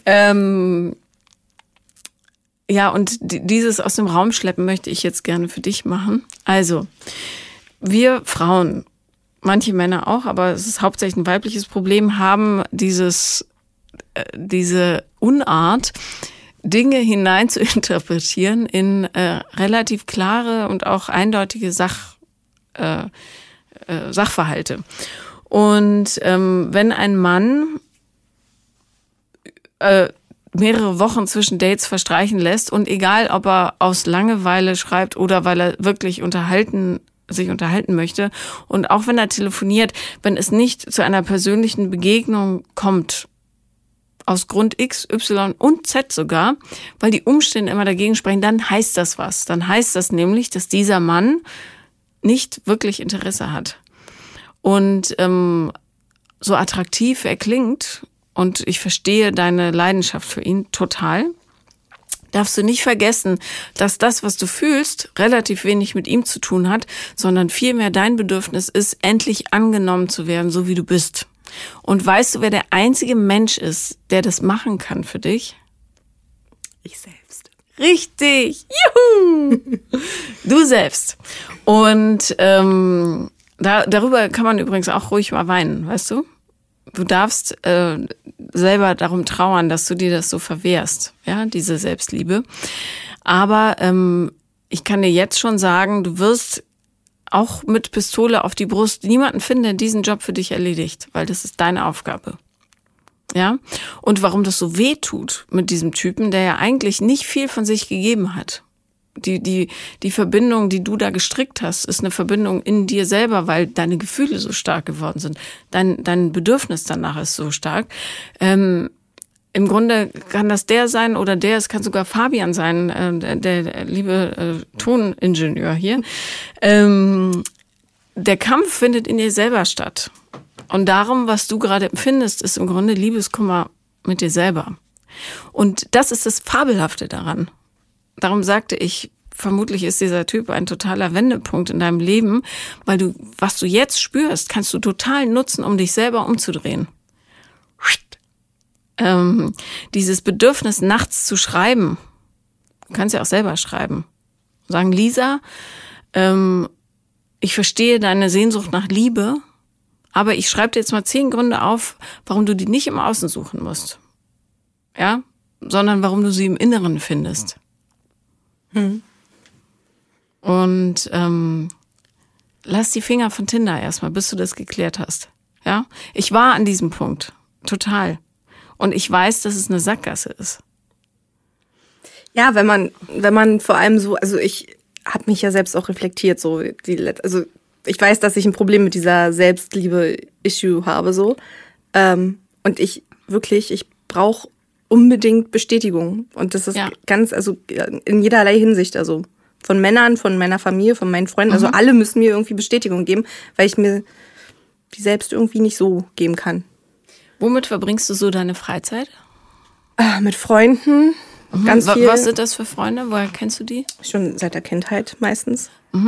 Ja, und dieses aus dem Raum schleppen möchte ich jetzt gerne für dich machen. Also, wir Frauen, manche Männer auch, aber es ist hauptsächlich ein weibliches Problem, haben diese Unart, Dinge hinein zu interpretieren in relativ klare und auch eindeutige Sachverhalte. Und wenn ein Mann mehrere Wochen zwischen Dates verstreichen lässt und egal, ob er aus Langeweile schreibt oder weil er wirklich sich unterhalten möchte. Und auch wenn er telefoniert, wenn es nicht zu einer persönlichen Begegnung kommt, aus Grund X, Y und Z sogar, weil die Umstände immer dagegen sprechen, dann heißt das was. Dann heißt das nämlich, dass dieser Mann nicht wirklich Interesse hat. Und so attraktiv er klingt, und ich verstehe deine Leidenschaft für ihn total, darfst du nicht vergessen, dass das, was du fühlst, relativ wenig mit ihm zu tun hat, sondern vielmehr dein Bedürfnis ist, endlich angenommen zu werden, so wie du bist. Und weißt du, wer der einzige Mensch ist, der das machen kann für dich? Ich selbst. Richtig! Juhu! Du selbst. Und darüber kann man übrigens auch ruhig mal weinen, weißt du? Du darfst selber darum trauern, dass du dir das so verwehrst, ja, diese Selbstliebe. Aber ich kann dir jetzt schon sagen, du wirst auch mit Pistole auf die Brust, niemanden finden, der diesen Job für dich erledigt, weil das ist deine Aufgabe. Ja? Und warum das so weh tut mit diesem Typen, der ja eigentlich nicht viel von sich gegeben hat. Die Verbindung, die du da gestrickt hast, ist eine Verbindung in dir selber, weil deine Gefühle so stark geworden sind. Dein Bedürfnis danach ist so stark. Im Grunde kann das der sein oder es kann sogar Fabian sein, der liebe Toningenieur hier. Der Kampf findet in dir selber statt. Und darum, was du gerade empfindest, ist im Grunde Liebeskummer mit dir selber. Und das ist das Fabelhafte daran. Darum sagte ich, vermutlich ist dieser Typ ein totaler Wendepunkt in deinem Leben, weil was du jetzt spürst, kannst du total nutzen, um dich selber umzudrehen. Dieses Bedürfnis, nachts zu schreiben, du kannst ja auch selber schreiben. Sagen, Lisa, ich verstehe deine Sehnsucht nach Liebe, aber ich schreibe dir jetzt mal 10 Gründe auf, warum du die nicht im Außen suchen musst. Ja? Sondern warum du sie im Inneren findest. Und lass die Finger von Tinder erstmal, bis du das geklärt hast. Ja? Ich war an diesem Punkt. Total. Und ich weiß, dass es eine Sackgasse ist. Ja, wenn man vor allem so, also ich habe mich ja selbst auch reflektiert, so also ich weiß, dass ich ein Problem mit dieser Selbstliebe-Issue habe, so. Und ich brauche unbedingt Bestätigung. Und das ist ganz, also in jederlei Hinsicht, also von Männern, von meiner Familie, von meinen Freunden, also alle müssen mir irgendwie Bestätigung geben, weil ich mir die selbst irgendwie nicht so geben kann. Womit verbringst du so deine Freizeit? Mit Freunden, ganz viel. Was sind das für Freunde? Woher kennst du die? Schon seit der Kindheit meistens.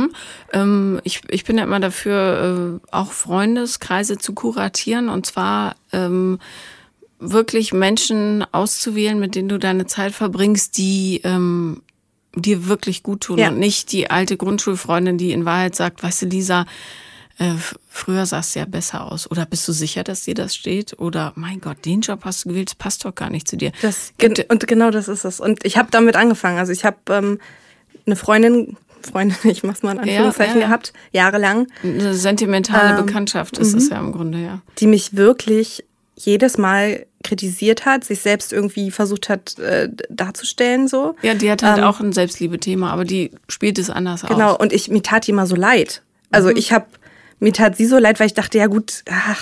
Ich bin ja immer dafür, auch Freundeskreise zu kuratieren und zwar wirklich Menschen auszuwählen, mit denen du deine Zeit verbringst, die dir wirklich gut tun und nicht die alte Grundschulfreundin, die in Wahrheit sagt, weißt du, Lisa, früher sahst du ja besser aus. Oder bist du sicher, dass dir das steht? Oder mein Gott, den Job hast du gewählt, das passt doch gar nicht zu dir. Und genau das ist es. Und ich habe damit angefangen. Also ich habe eine Freundin, ich mach's mal in Anführungszeichen, gehabt, jahrelang. Eine sentimentale Bekanntschaft ist es ja im Grunde, ja. Die mich wirklich jedes Mal kritisiert hat, sich selbst irgendwie versucht hat darzustellen, so. Ja, die hat halt auch ein Selbstliebe-Thema, aber die spielt es anders aus. Genau, und mir tat die immer so leid. Also mir tat sie so leid, weil ich dachte, ja gut,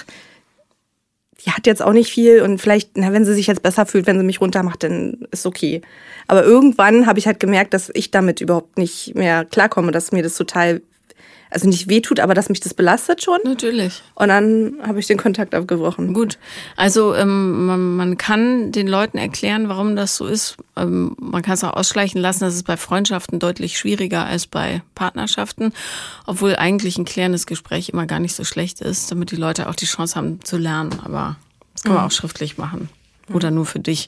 die hat jetzt auch nicht viel und vielleicht, wenn sie sich jetzt besser fühlt, wenn sie mich runtermacht, dann ist okay. Aber irgendwann habe ich halt gemerkt, dass ich damit überhaupt nicht mehr klarkomme, dass mir das total, also nicht wehtut, aber dass mich das belastet schon. Natürlich. Und dann habe ich den Kontakt abgebrochen. Gut, also man kann den Leuten erklären, warum das so ist. Man kann es auch ausschleichen lassen, das ist bei Freundschaften deutlich schwieriger als bei Partnerschaften, obwohl eigentlich ein klärendes Gespräch immer gar nicht so schlecht ist, damit die Leute auch die Chance haben zu lernen. Aber das kann man auch schriftlich machen oder nur für dich.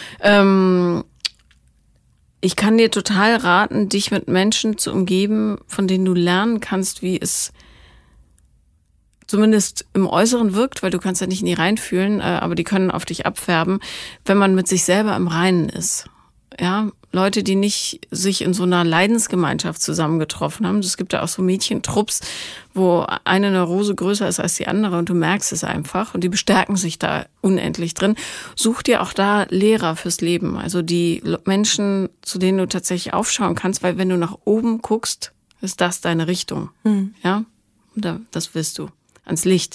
Ich kann dir total raten, dich mit Menschen zu umgeben, von denen du lernen kannst, wie es zumindest im Äußeren wirkt, weil du kannst ja nicht in die reinfühlen, aber die können auf dich abfärben, wenn man mit sich selber im Reinen ist. Ja, Leute, die nicht sich in so einer Leidensgemeinschaft zusammengetroffen haben. Es gibt ja auch so Mädchentrupps, wo eine Neurose größer ist als die andere und du merkst es einfach und die bestärken sich da unendlich drin. Such dir auch da Lehrer fürs Leben, also die Menschen, zu denen du tatsächlich aufschauen kannst, weil wenn du nach oben guckst, ist das deine Richtung. Ja, und das willst du, ans Licht.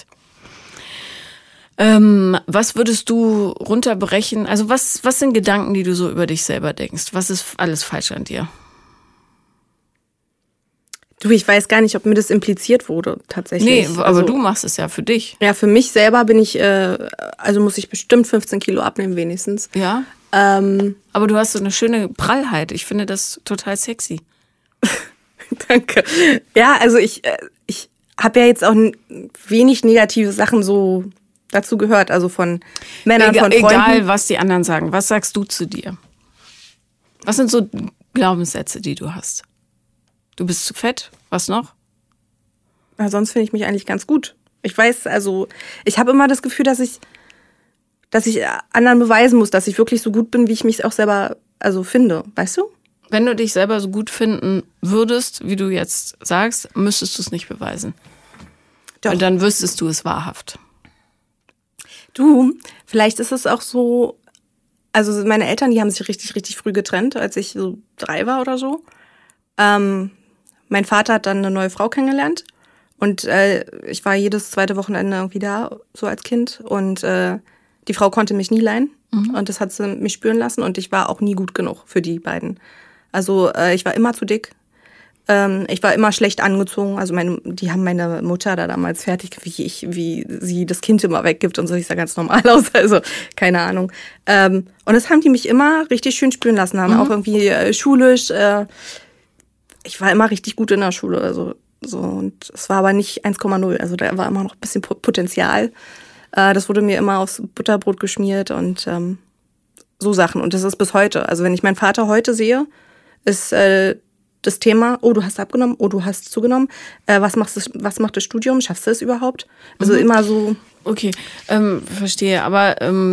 Was würdest du runterbrechen? Also was sind Gedanken, die du so über dich selber denkst? Was ist alles falsch an dir? Du, ich weiß gar nicht, ob mir das impliziert wurde, tatsächlich. Nee, aber du machst es ja für dich. Ja, für mich selber bin ich, also muss ich bestimmt 15 Kilo abnehmen wenigstens. Ja? Aber du hast so eine schöne Prallheit. Ich finde das total sexy. Danke. Ja, also ich habe ja jetzt auch wenig negative Sachen so dazu gehört, also von Männern, von Freunden. Egal, was die anderen sagen. Was sagst du zu dir? Was sind so Glaubenssätze, die du hast? Du bist zu fett. Was noch? Ja, sonst finde ich mich eigentlich ganz gut. Ich weiß, also ich habe immer das Gefühl, dass ich anderen beweisen muss, dass ich wirklich so gut bin, wie ich mich auch selber finde. Weißt du? Wenn du dich selber so gut finden würdest, wie du jetzt sagst, müsstest du es nicht beweisen. Doch. Und dann wüsstest du es wahrhaft. Du, vielleicht ist es auch so, also meine Eltern, die haben sich richtig, richtig früh getrennt, als ich so 3 war oder so. Mein Vater hat dann eine neue Frau kennengelernt und ich war jedes zweite Wochenende irgendwie da, so als Kind. Und die Frau konnte mich nie leihen und das hat sie mich spüren lassen und ich war auch nie gut genug für die beiden. Also ich war immer zu dick. Ich war immer schlecht angezogen. Also die haben meine Mutter da damals fertig, wie sie das Kind immer weggibt und so. Ich sah ganz normal aus, also keine Ahnung. Und das haben die mich immer richtig schön spüren lassen. Haben auch irgendwie schulisch. Ich war immer richtig gut in der Schule. Also so, und es war aber nicht 1,0. Also da war immer noch ein bisschen Potenzial. Das wurde mir immer aufs Butterbrot geschmiert und so Sachen. Und das ist bis heute. Also wenn ich meinen Vater heute sehe, ist das Thema, oh, du hast abgenommen, oh, du hast zugenommen, was macht das Studium, schaffst du es überhaupt? Also immer so. Okay, verstehe, aber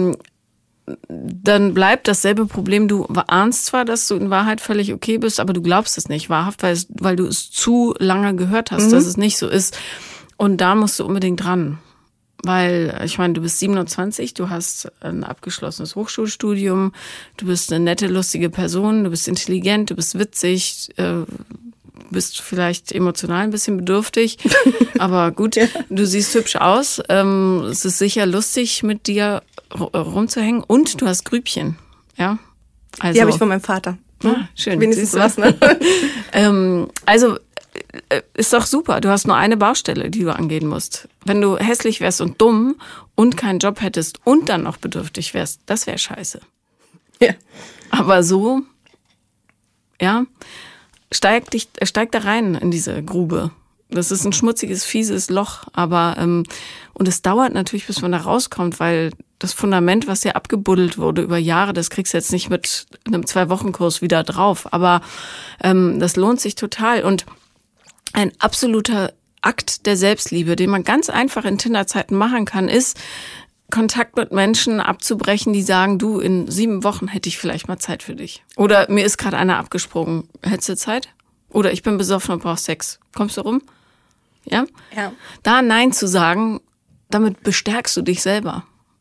dann bleibt dasselbe Problem, du ahnst zwar, dass du in Wahrheit völlig okay bist, aber du glaubst es nicht wahrhaft, weil du es zu lange gehört hast, dass es nicht so ist. Und da musst du unbedingt dran. Weil, ich meine, du bist 27, du hast ein abgeschlossenes Hochschulstudium, du bist eine nette, lustige Person, du bist intelligent, du bist witzig, bist vielleicht emotional ein bisschen bedürftig, aber gut, du siehst hübsch aus. Es ist sicher lustig, mit dir rumzuhängen und du hast Grübchen, ja? Also, die habe ich von meinem Vater. Schön. Wenigstens was, ne? Also, ist doch super. Du hast nur eine Baustelle, die du angehen musst. Wenn du hässlich wärst und dumm und keinen Job hättest und dann noch bedürftig wärst, das wäre scheiße. Ja. Aber so, ja, steig da rein in diese Grube. Das ist ein schmutziges, fieses Loch, aber und es dauert natürlich, bis man da rauskommt, weil das Fundament, was hier abgebuddelt wurde über Jahre, das kriegst du jetzt nicht mit einem 2-Wochen-Kurs wieder drauf. Aber das lohnt sich total und ein absoluter Akt der Selbstliebe, den man ganz einfach in Tinder-Zeiten machen kann, ist, Kontakt mit Menschen abzubrechen, die sagen, du, in 7 Wochen hätte ich vielleicht mal Zeit für dich. Oder mir ist gerade einer abgesprungen. Hättest du Zeit? Oder ich bin besoffen und brauche Sex. Kommst du rum? Ja? Ja. Da Nein zu sagen, damit bestärkst du dich selber.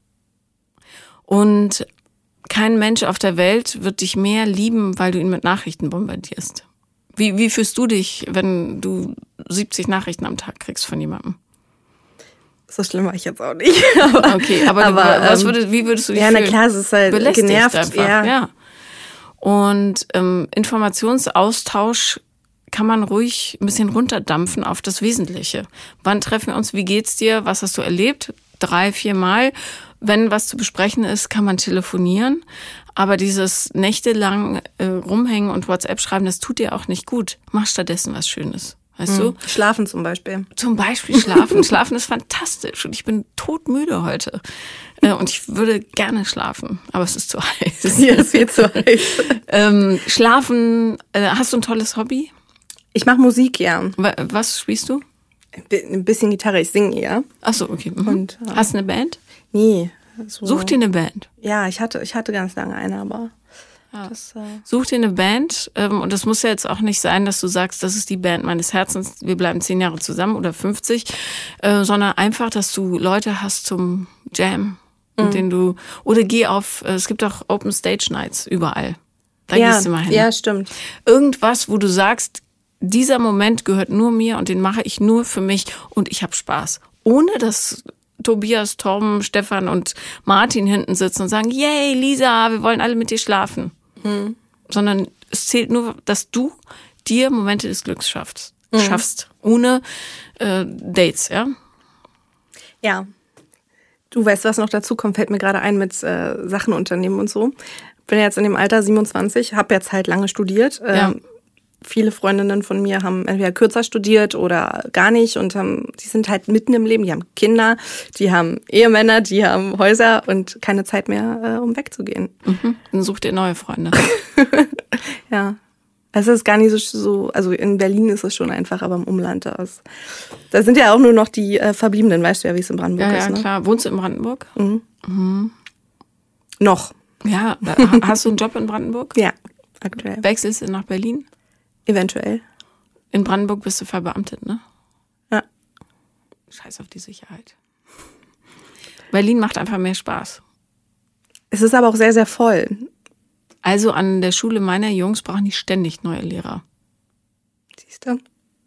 Und kein Mensch auf der Welt wird dich mehr lieben, weil du ihn mit Nachrichten bombardierst. Wie fühlst du dich, wenn du 70 Nachrichten am Tag kriegst von jemandem? So schlimm war ich jetzt auch nicht. Okay, aber wie würdest du dich fühlen? Ja, na klar, es ist halt belästigt genervt. Einfach. Ja. Und Informationsaustausch kann man ruhig ein bisschen runterdampfen auf das Wesentliche. Wann treffen wir uns? Wie geht's dir? Was hast du erlebt? 3-4 Mal. Wenn was zu besprechen ist, kann man telefonieren. Aber dieses nächtelang rumhängen und WhatsApp schreiben, das tut dir auch nicht gut. Mach stattdessen was Schönes. Weißt du? Schlafen zum Beispiel. Zum Beispiel schlafen. Schlafen ist fantastisch und ich bin todmüde heute. Und ich würde gerne schlafen, aber es ist zu heiß. Ja, es wird zu heiß. Schlafen, hast du ein tolles Hobby? Ich mache Musik, ja. Was spielst du? Ein bisschen Gitarre, ich singe eher. Ach so, okay. Und, hast du eine Band? Nee. So. Such dir eine Band. Ja, ich hatte ganz lange eine, aber ja. Such dir eine Band und das muss ja jetzt auch nicht sein, dass du sagst, das ist die Band meines Herzens, wir bleiben 10 Jahre zusammen oder 50, sondern einfach, dass du Leute hast zum Jam, mit denen du, oder geh auf, es gibt auch Open Stage Nights überall. Da gehst du mal hin. Ja, stimmt. Irgendwas, wo du sagst, dieser Moment gehört nur mir und den mache ich nur für mich und ich habe Spaß. Ohne dass Tobias, Torben, Stefan und Martin hinten sitzen und sagen, yay, Lisa, wir wollen alle mit dir schlafen. Sondern es zählt nur, dass du dir Momente des Glücks schaffst. Ohne Dates, ja? Ja. Du weißt, was noch dazu kommt, fällt mir gerade ein mit Sachen unternehmen und so. Bin jetzt in dem Alter 27, habe jetzt halt lange studiert. Ja. Viele Freundinnen von mir haben entweder kürzer studiert oder gar nicht und die sind halt mitten im Leben. Die haben Kinder, die haben Ehemänner, die haben Häuser und keine Zeit mehr, um wegzugehen. Dann such dir neue Freunde. Ja. Es ist gar nicht so, also in Berlin ist es schon einfach, aber im Umland da sind ja auch nur noch die Verbliebenen, weißt du ja, wie es in Brandenburg ist. Ja, ne? Klar. Wohnst du in Brandenburg? Noch. Ja. Hast du einen Job in Brandenburg? Ja. aktuell. Wechselst du nach Berlin? Eventuell. In Brandenburg bist du verbeamtet, ne? Ja. Scheiß auf die Sicherheit. Berlin macht einfach mehr Spaß. Es ist aber auch sehr, sehr voll. Also an der Schule meiner Jungs brauchen die ständig neue Lehrer. Siehst du?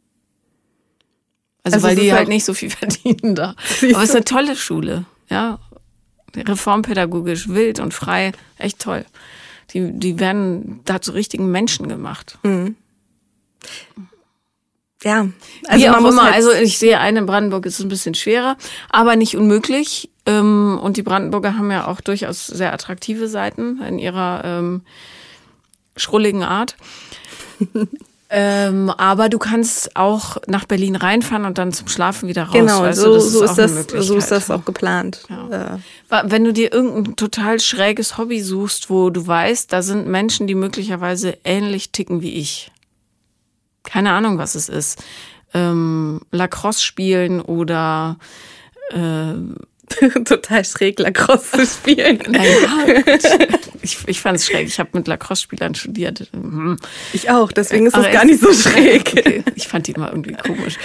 Also weil es die ist halt auch- nicht so viel verdienen da. Aber es ist eine tolle Schule, ja. Reformpädagogisch, wild und frei, echt toll. Die werden da zu richtigen Menschen gemacht. Ja. Wie auch muss immer, halt- also ich sehe ein, in Brandenburg ist es ein bisschen schwerer, aber nicht unmöglich. Und die Brandenburger haben ja auch durchaus sehr attraktive Seiten in ihrer schrulligen Art. Aber du kannst auch nach Berlin reinfahren und dann zum Schlafen wieder raus. Genau, weißt so, du? so, auch ist eine das, Möglichkeit. so ist das auch geplant. Ja. Wenn du dir irgendein total schräges Hobby suchst, wo du weißt, da sind Menschen, die möglicherweise ähnlich ticken wie ich. Keine Ahnung, was es ist. Lacrosse spielen oder Total schräg, Lacrosse zu spielen. naja, ich fand es schräg. Ich habe mit Lacrosse-Spielern studiert. Ich auch, deswegen ist Aber es gar nicht so schräg. Okay. Ich fand die immer irgendwie komisch.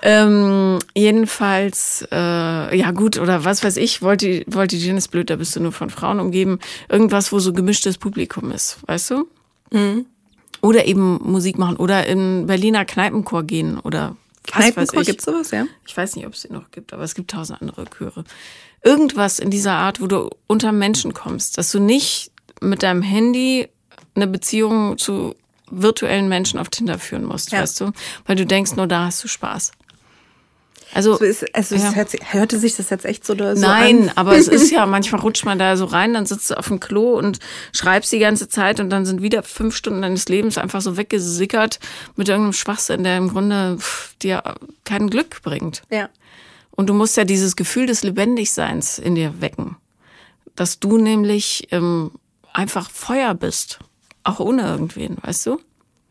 Jedenfalls, ja gut, oder was weiß ich, Voltigieren ist blöd, da bist du nur von Frauen umgeben. Irgendwas, wo so gemischtes Publikum ist, weißt du? Mhm. Oder eben Musik machen oder in Berliner Kneipenchor gehen oder was weiß Kneipenchor, ich. gibt's sowas, ja? Ich weiß nicht, ob es den noch gibt, aber es gibt 1000 andere Chöre. Irgendwas in dieser Art, wo du unter Menschen kommst, dass du nicht mit deinem Handy eine Beziehung zu virtuellen Menschen auf Tinder führen musst, Ja. weißt du? Weil du denkst, nur da hast du Spaß. Also, Es ja. hörte sich das jetzt echt so an? nein, aber es ist ja, manchmal rutscht man da so rein, dann sitzt du auf dem Klo und schreibst die ganze Zeit und dann sind wieder 5 Stunden deines Lebens einfach so weggesickert mit irgendeinem Schwachsinn, der im Grunde dir kein Glück bringt. Ja. Und du musst ja dieses Gefühl des Lebendigseins in dir wecken. Dass du nämlich einfach Feuer bist. Auch ohne irgendwen, weißt du?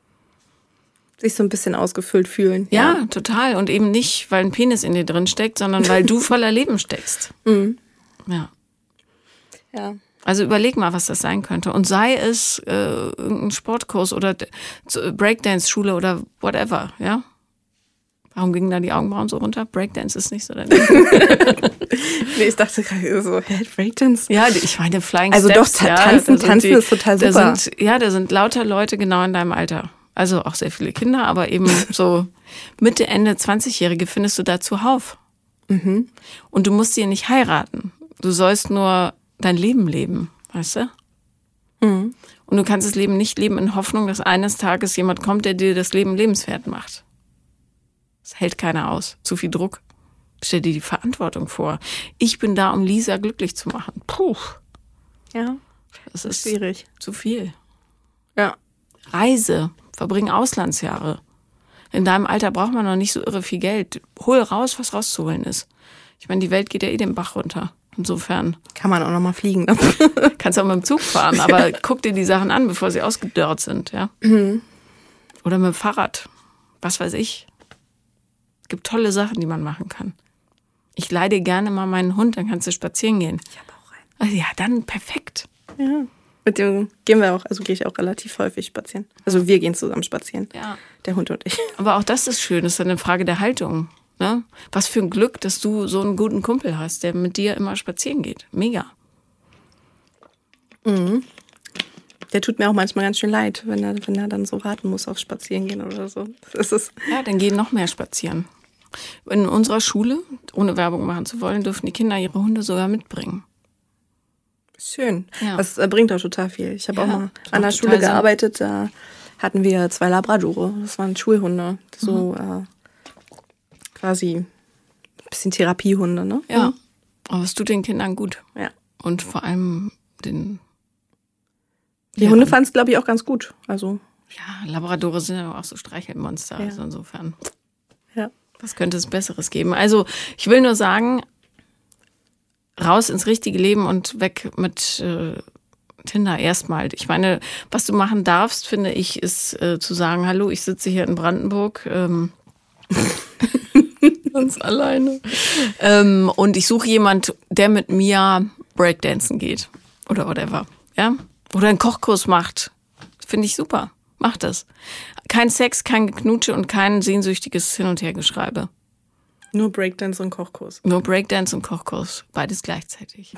Sich so ein bisschen ausgefüllt fühlen. Ja, total. Und eben nicht, weil ein Penis in dir drin steckt, sondern weil du voller Leben steckst. Mhm. Ja. Ja. Also überleg mal, was das sein könnte. Und sei es irgendein Sportkurs oder Breakdance-Schule oder whatever, ja? Warum gingen da die Augenbrauen so runter? Breakdance ist nicht so dein Ding. Nee, ich dachte gerade so, Breakdance. Ja, ich meine Flying Also Steps. doch, tanzen ist total super. Da sind lauter Leute genau in deinem Alter. Also auch sehr viele Kinder, aber eben so Mitte, Ende 20-Jährige findest du da zuhauf. Mhm. Und du musst sie nicht heiraten. Du sollst nur dein Leben leben, weißt du? Mhm. Und du kannst das Leben nicht leben in Hoffnung, dass eines Tages jemand kommt, der dir das Leben lebenswert macht. Das hält keiner aus. Zu viel Druck. Stell dir die Verantwortung vor. Ich bin da, um Lisa glücklich zu machen. Puh, Ja, das ist schwierig. zu viel. Ja. Reise, verbring Auslandsjahre. In deinem Alter braucht man noch nicht so irre viel Geld. Hol raus, was rauszuholen ist. Ich meine, die Welt geht ja eh den Bach runter. Insofern Kann man auch noch mal fliegen. Ne? kannst du auch mit dem Zug fahren, aber guck dir die Sachen an, bevor sie ausgedörrt sind, ja. Oder mit dem Fahrrad. Was weiß ich. Es gibt tolle Sachen, die man machen kann. Ich leih dir gerne mal meinen Hund, dann kannst du spazieren gehen. Ich habe auch einen. Also ja, dann perfekt. Ja. Mit dem gehen wir auch, also gehe ich auch relativ häufig spazieren. Also wir gehen zusammen spazieren. Ja. Der Hund und ich. Aber auch das ist schön, das ist eine Frage der Haltung. Ne? Was für ein Glück, dass du so einen guten Kumpel hast, der mit dir immer spazieren geht. Mega. Der tut mir auch manchmal ganz schön leid, wenn er dann so warten muss auf Spazierengehen oder so. Das ist Ja, dann gehen noch mehr spazieren. In unserer Schule, ohne Werbung machen zu wollen, dürfen die Kinder ihre Hunde sogar mitbringen. schön. Ja. Das bringt auch total viel. Ich habe Ja, auch mal macht an der total Schule Sinn. gearbeitet, da hatten wir 2 Labradore. Das waren Schulhunde. So quasi ein bisschen Therapiehunde, ne? Ja, aber es tut den Kindern gut. Ja. Und vor allem den... Die Hunde fanden es, glaube ich, auch ganz gut. Also, Ja, Labradore sind ja auch so Streichelmonster. Ja. Also insofern, ja. was könnte es Besseres geben? Also ich will nur sagen, raus ins richtige Leben und weg mit Tinder erstmal. Ich meine, was du machen darfst, finde ich, ist zu sagen, hallo, ich sitze hier in Brandenburg ganz alleine und ich suche jemand, der mit mir Breakdancen geht oder whatever, ja? Oder einen Kochkurs macht. Finde ich super. Mach das. Kein Sex, kein Geknutsche und kein sehnsüchtiges Hin- und Hergeschreibe. Nur Breakdance und Kochkurs. Nur Breakdance und Kochkurs. Beides gleichzeitig.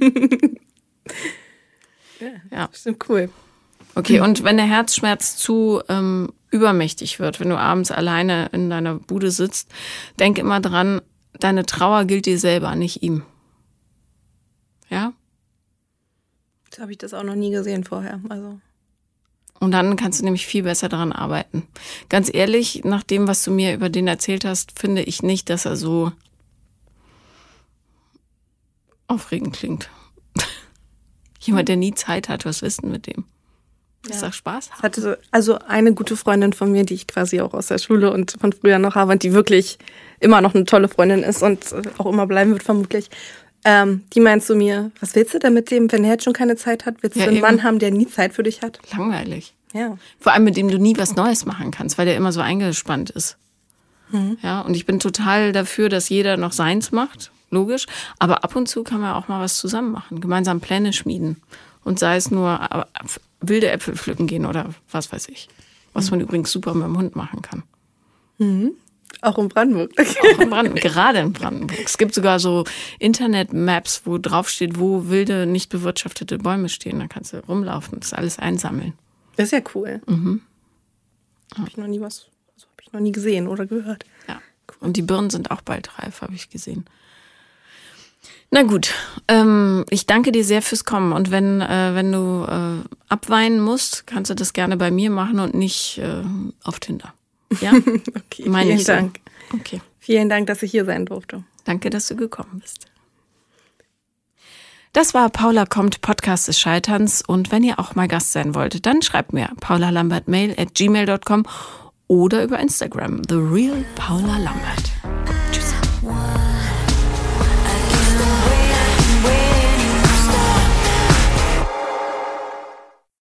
Ja, stimmt, cool. Okay, und wenn der Herzschmerz zu übermächtig wird, wenn du abends alleine in deiner Bude sitzt, denk immer dran, deine Trauer gilt dir selber, nicht ihm. Ja? Jetzt habe ich das auch noch nie gesehen vorher. Also. Und dann kannst du nämlich viel besser daran arbeiten. Ganz ehrlich, nach dem, was du mir über den erzählt hast, finde ich nicht, dass er so aufregend klingt. Jemand, der nie Zeit hat, was wissen mit dem. Das auch Spaß haben. Hatte also eine gute Freundin von mir, die ich quasi auch aus der Schule und von früher noch habe und die wirklich immer noch eine tolle Freundin ist und auch immer bleiben wird vermutlich. Die meint zu mir, was willst du denn mit dem, wenn er jetzt schon keine Zeit hat? Willst du einen Mann haben, der nie Zeit für dich hat? Langweilig. Ja. Vor allem, mit dem du nie was Neues machen kannst, weil der immer so eingespannt ist. Ja, und ich bin total dafür, dass jeder noch seins macht, logisch. Aber ab und zu kann man auch mal was zusammen machen, gemeinsam Pläne schmieden. Und sei es nur wilde Äpfel pflücken gehen oder was weiß ich. Was man übrigens super mit dem Hund machen kann. Auch in Brandenburg. Auch in Brandenburg, gerade in Brandenburg. Es gibt sogar so Internet-Maps, wo draufsteht, wo wilde, nicht bewirtschaftete Bäume stehen. Da kannst du rumlaufen und das alles einsammeln. Das ist ja cool. Habe ich noch nie gesehen oder gehört. Ja. Cool. Und die Birnen sind auch bald reif, habe ich gesehen. Na gut, ich danke dir sehr fürs Kommen. Und wenn du abweinen musst, kannst du das gerne bei mir machen und nicht auf Tinder. Ja? Okay, vielen Dank. Okay. Vielen Dank, dass ich hier sein durfte. Danke, dass du gekommen bist. Das war Paula kommt, Podcast des Scheiterns. Und wenn ihr auch mal Gast sein wollt, dann schreibt mir paulalambertmail@gmail.com oder über Instagram, The Real Paula Lambert.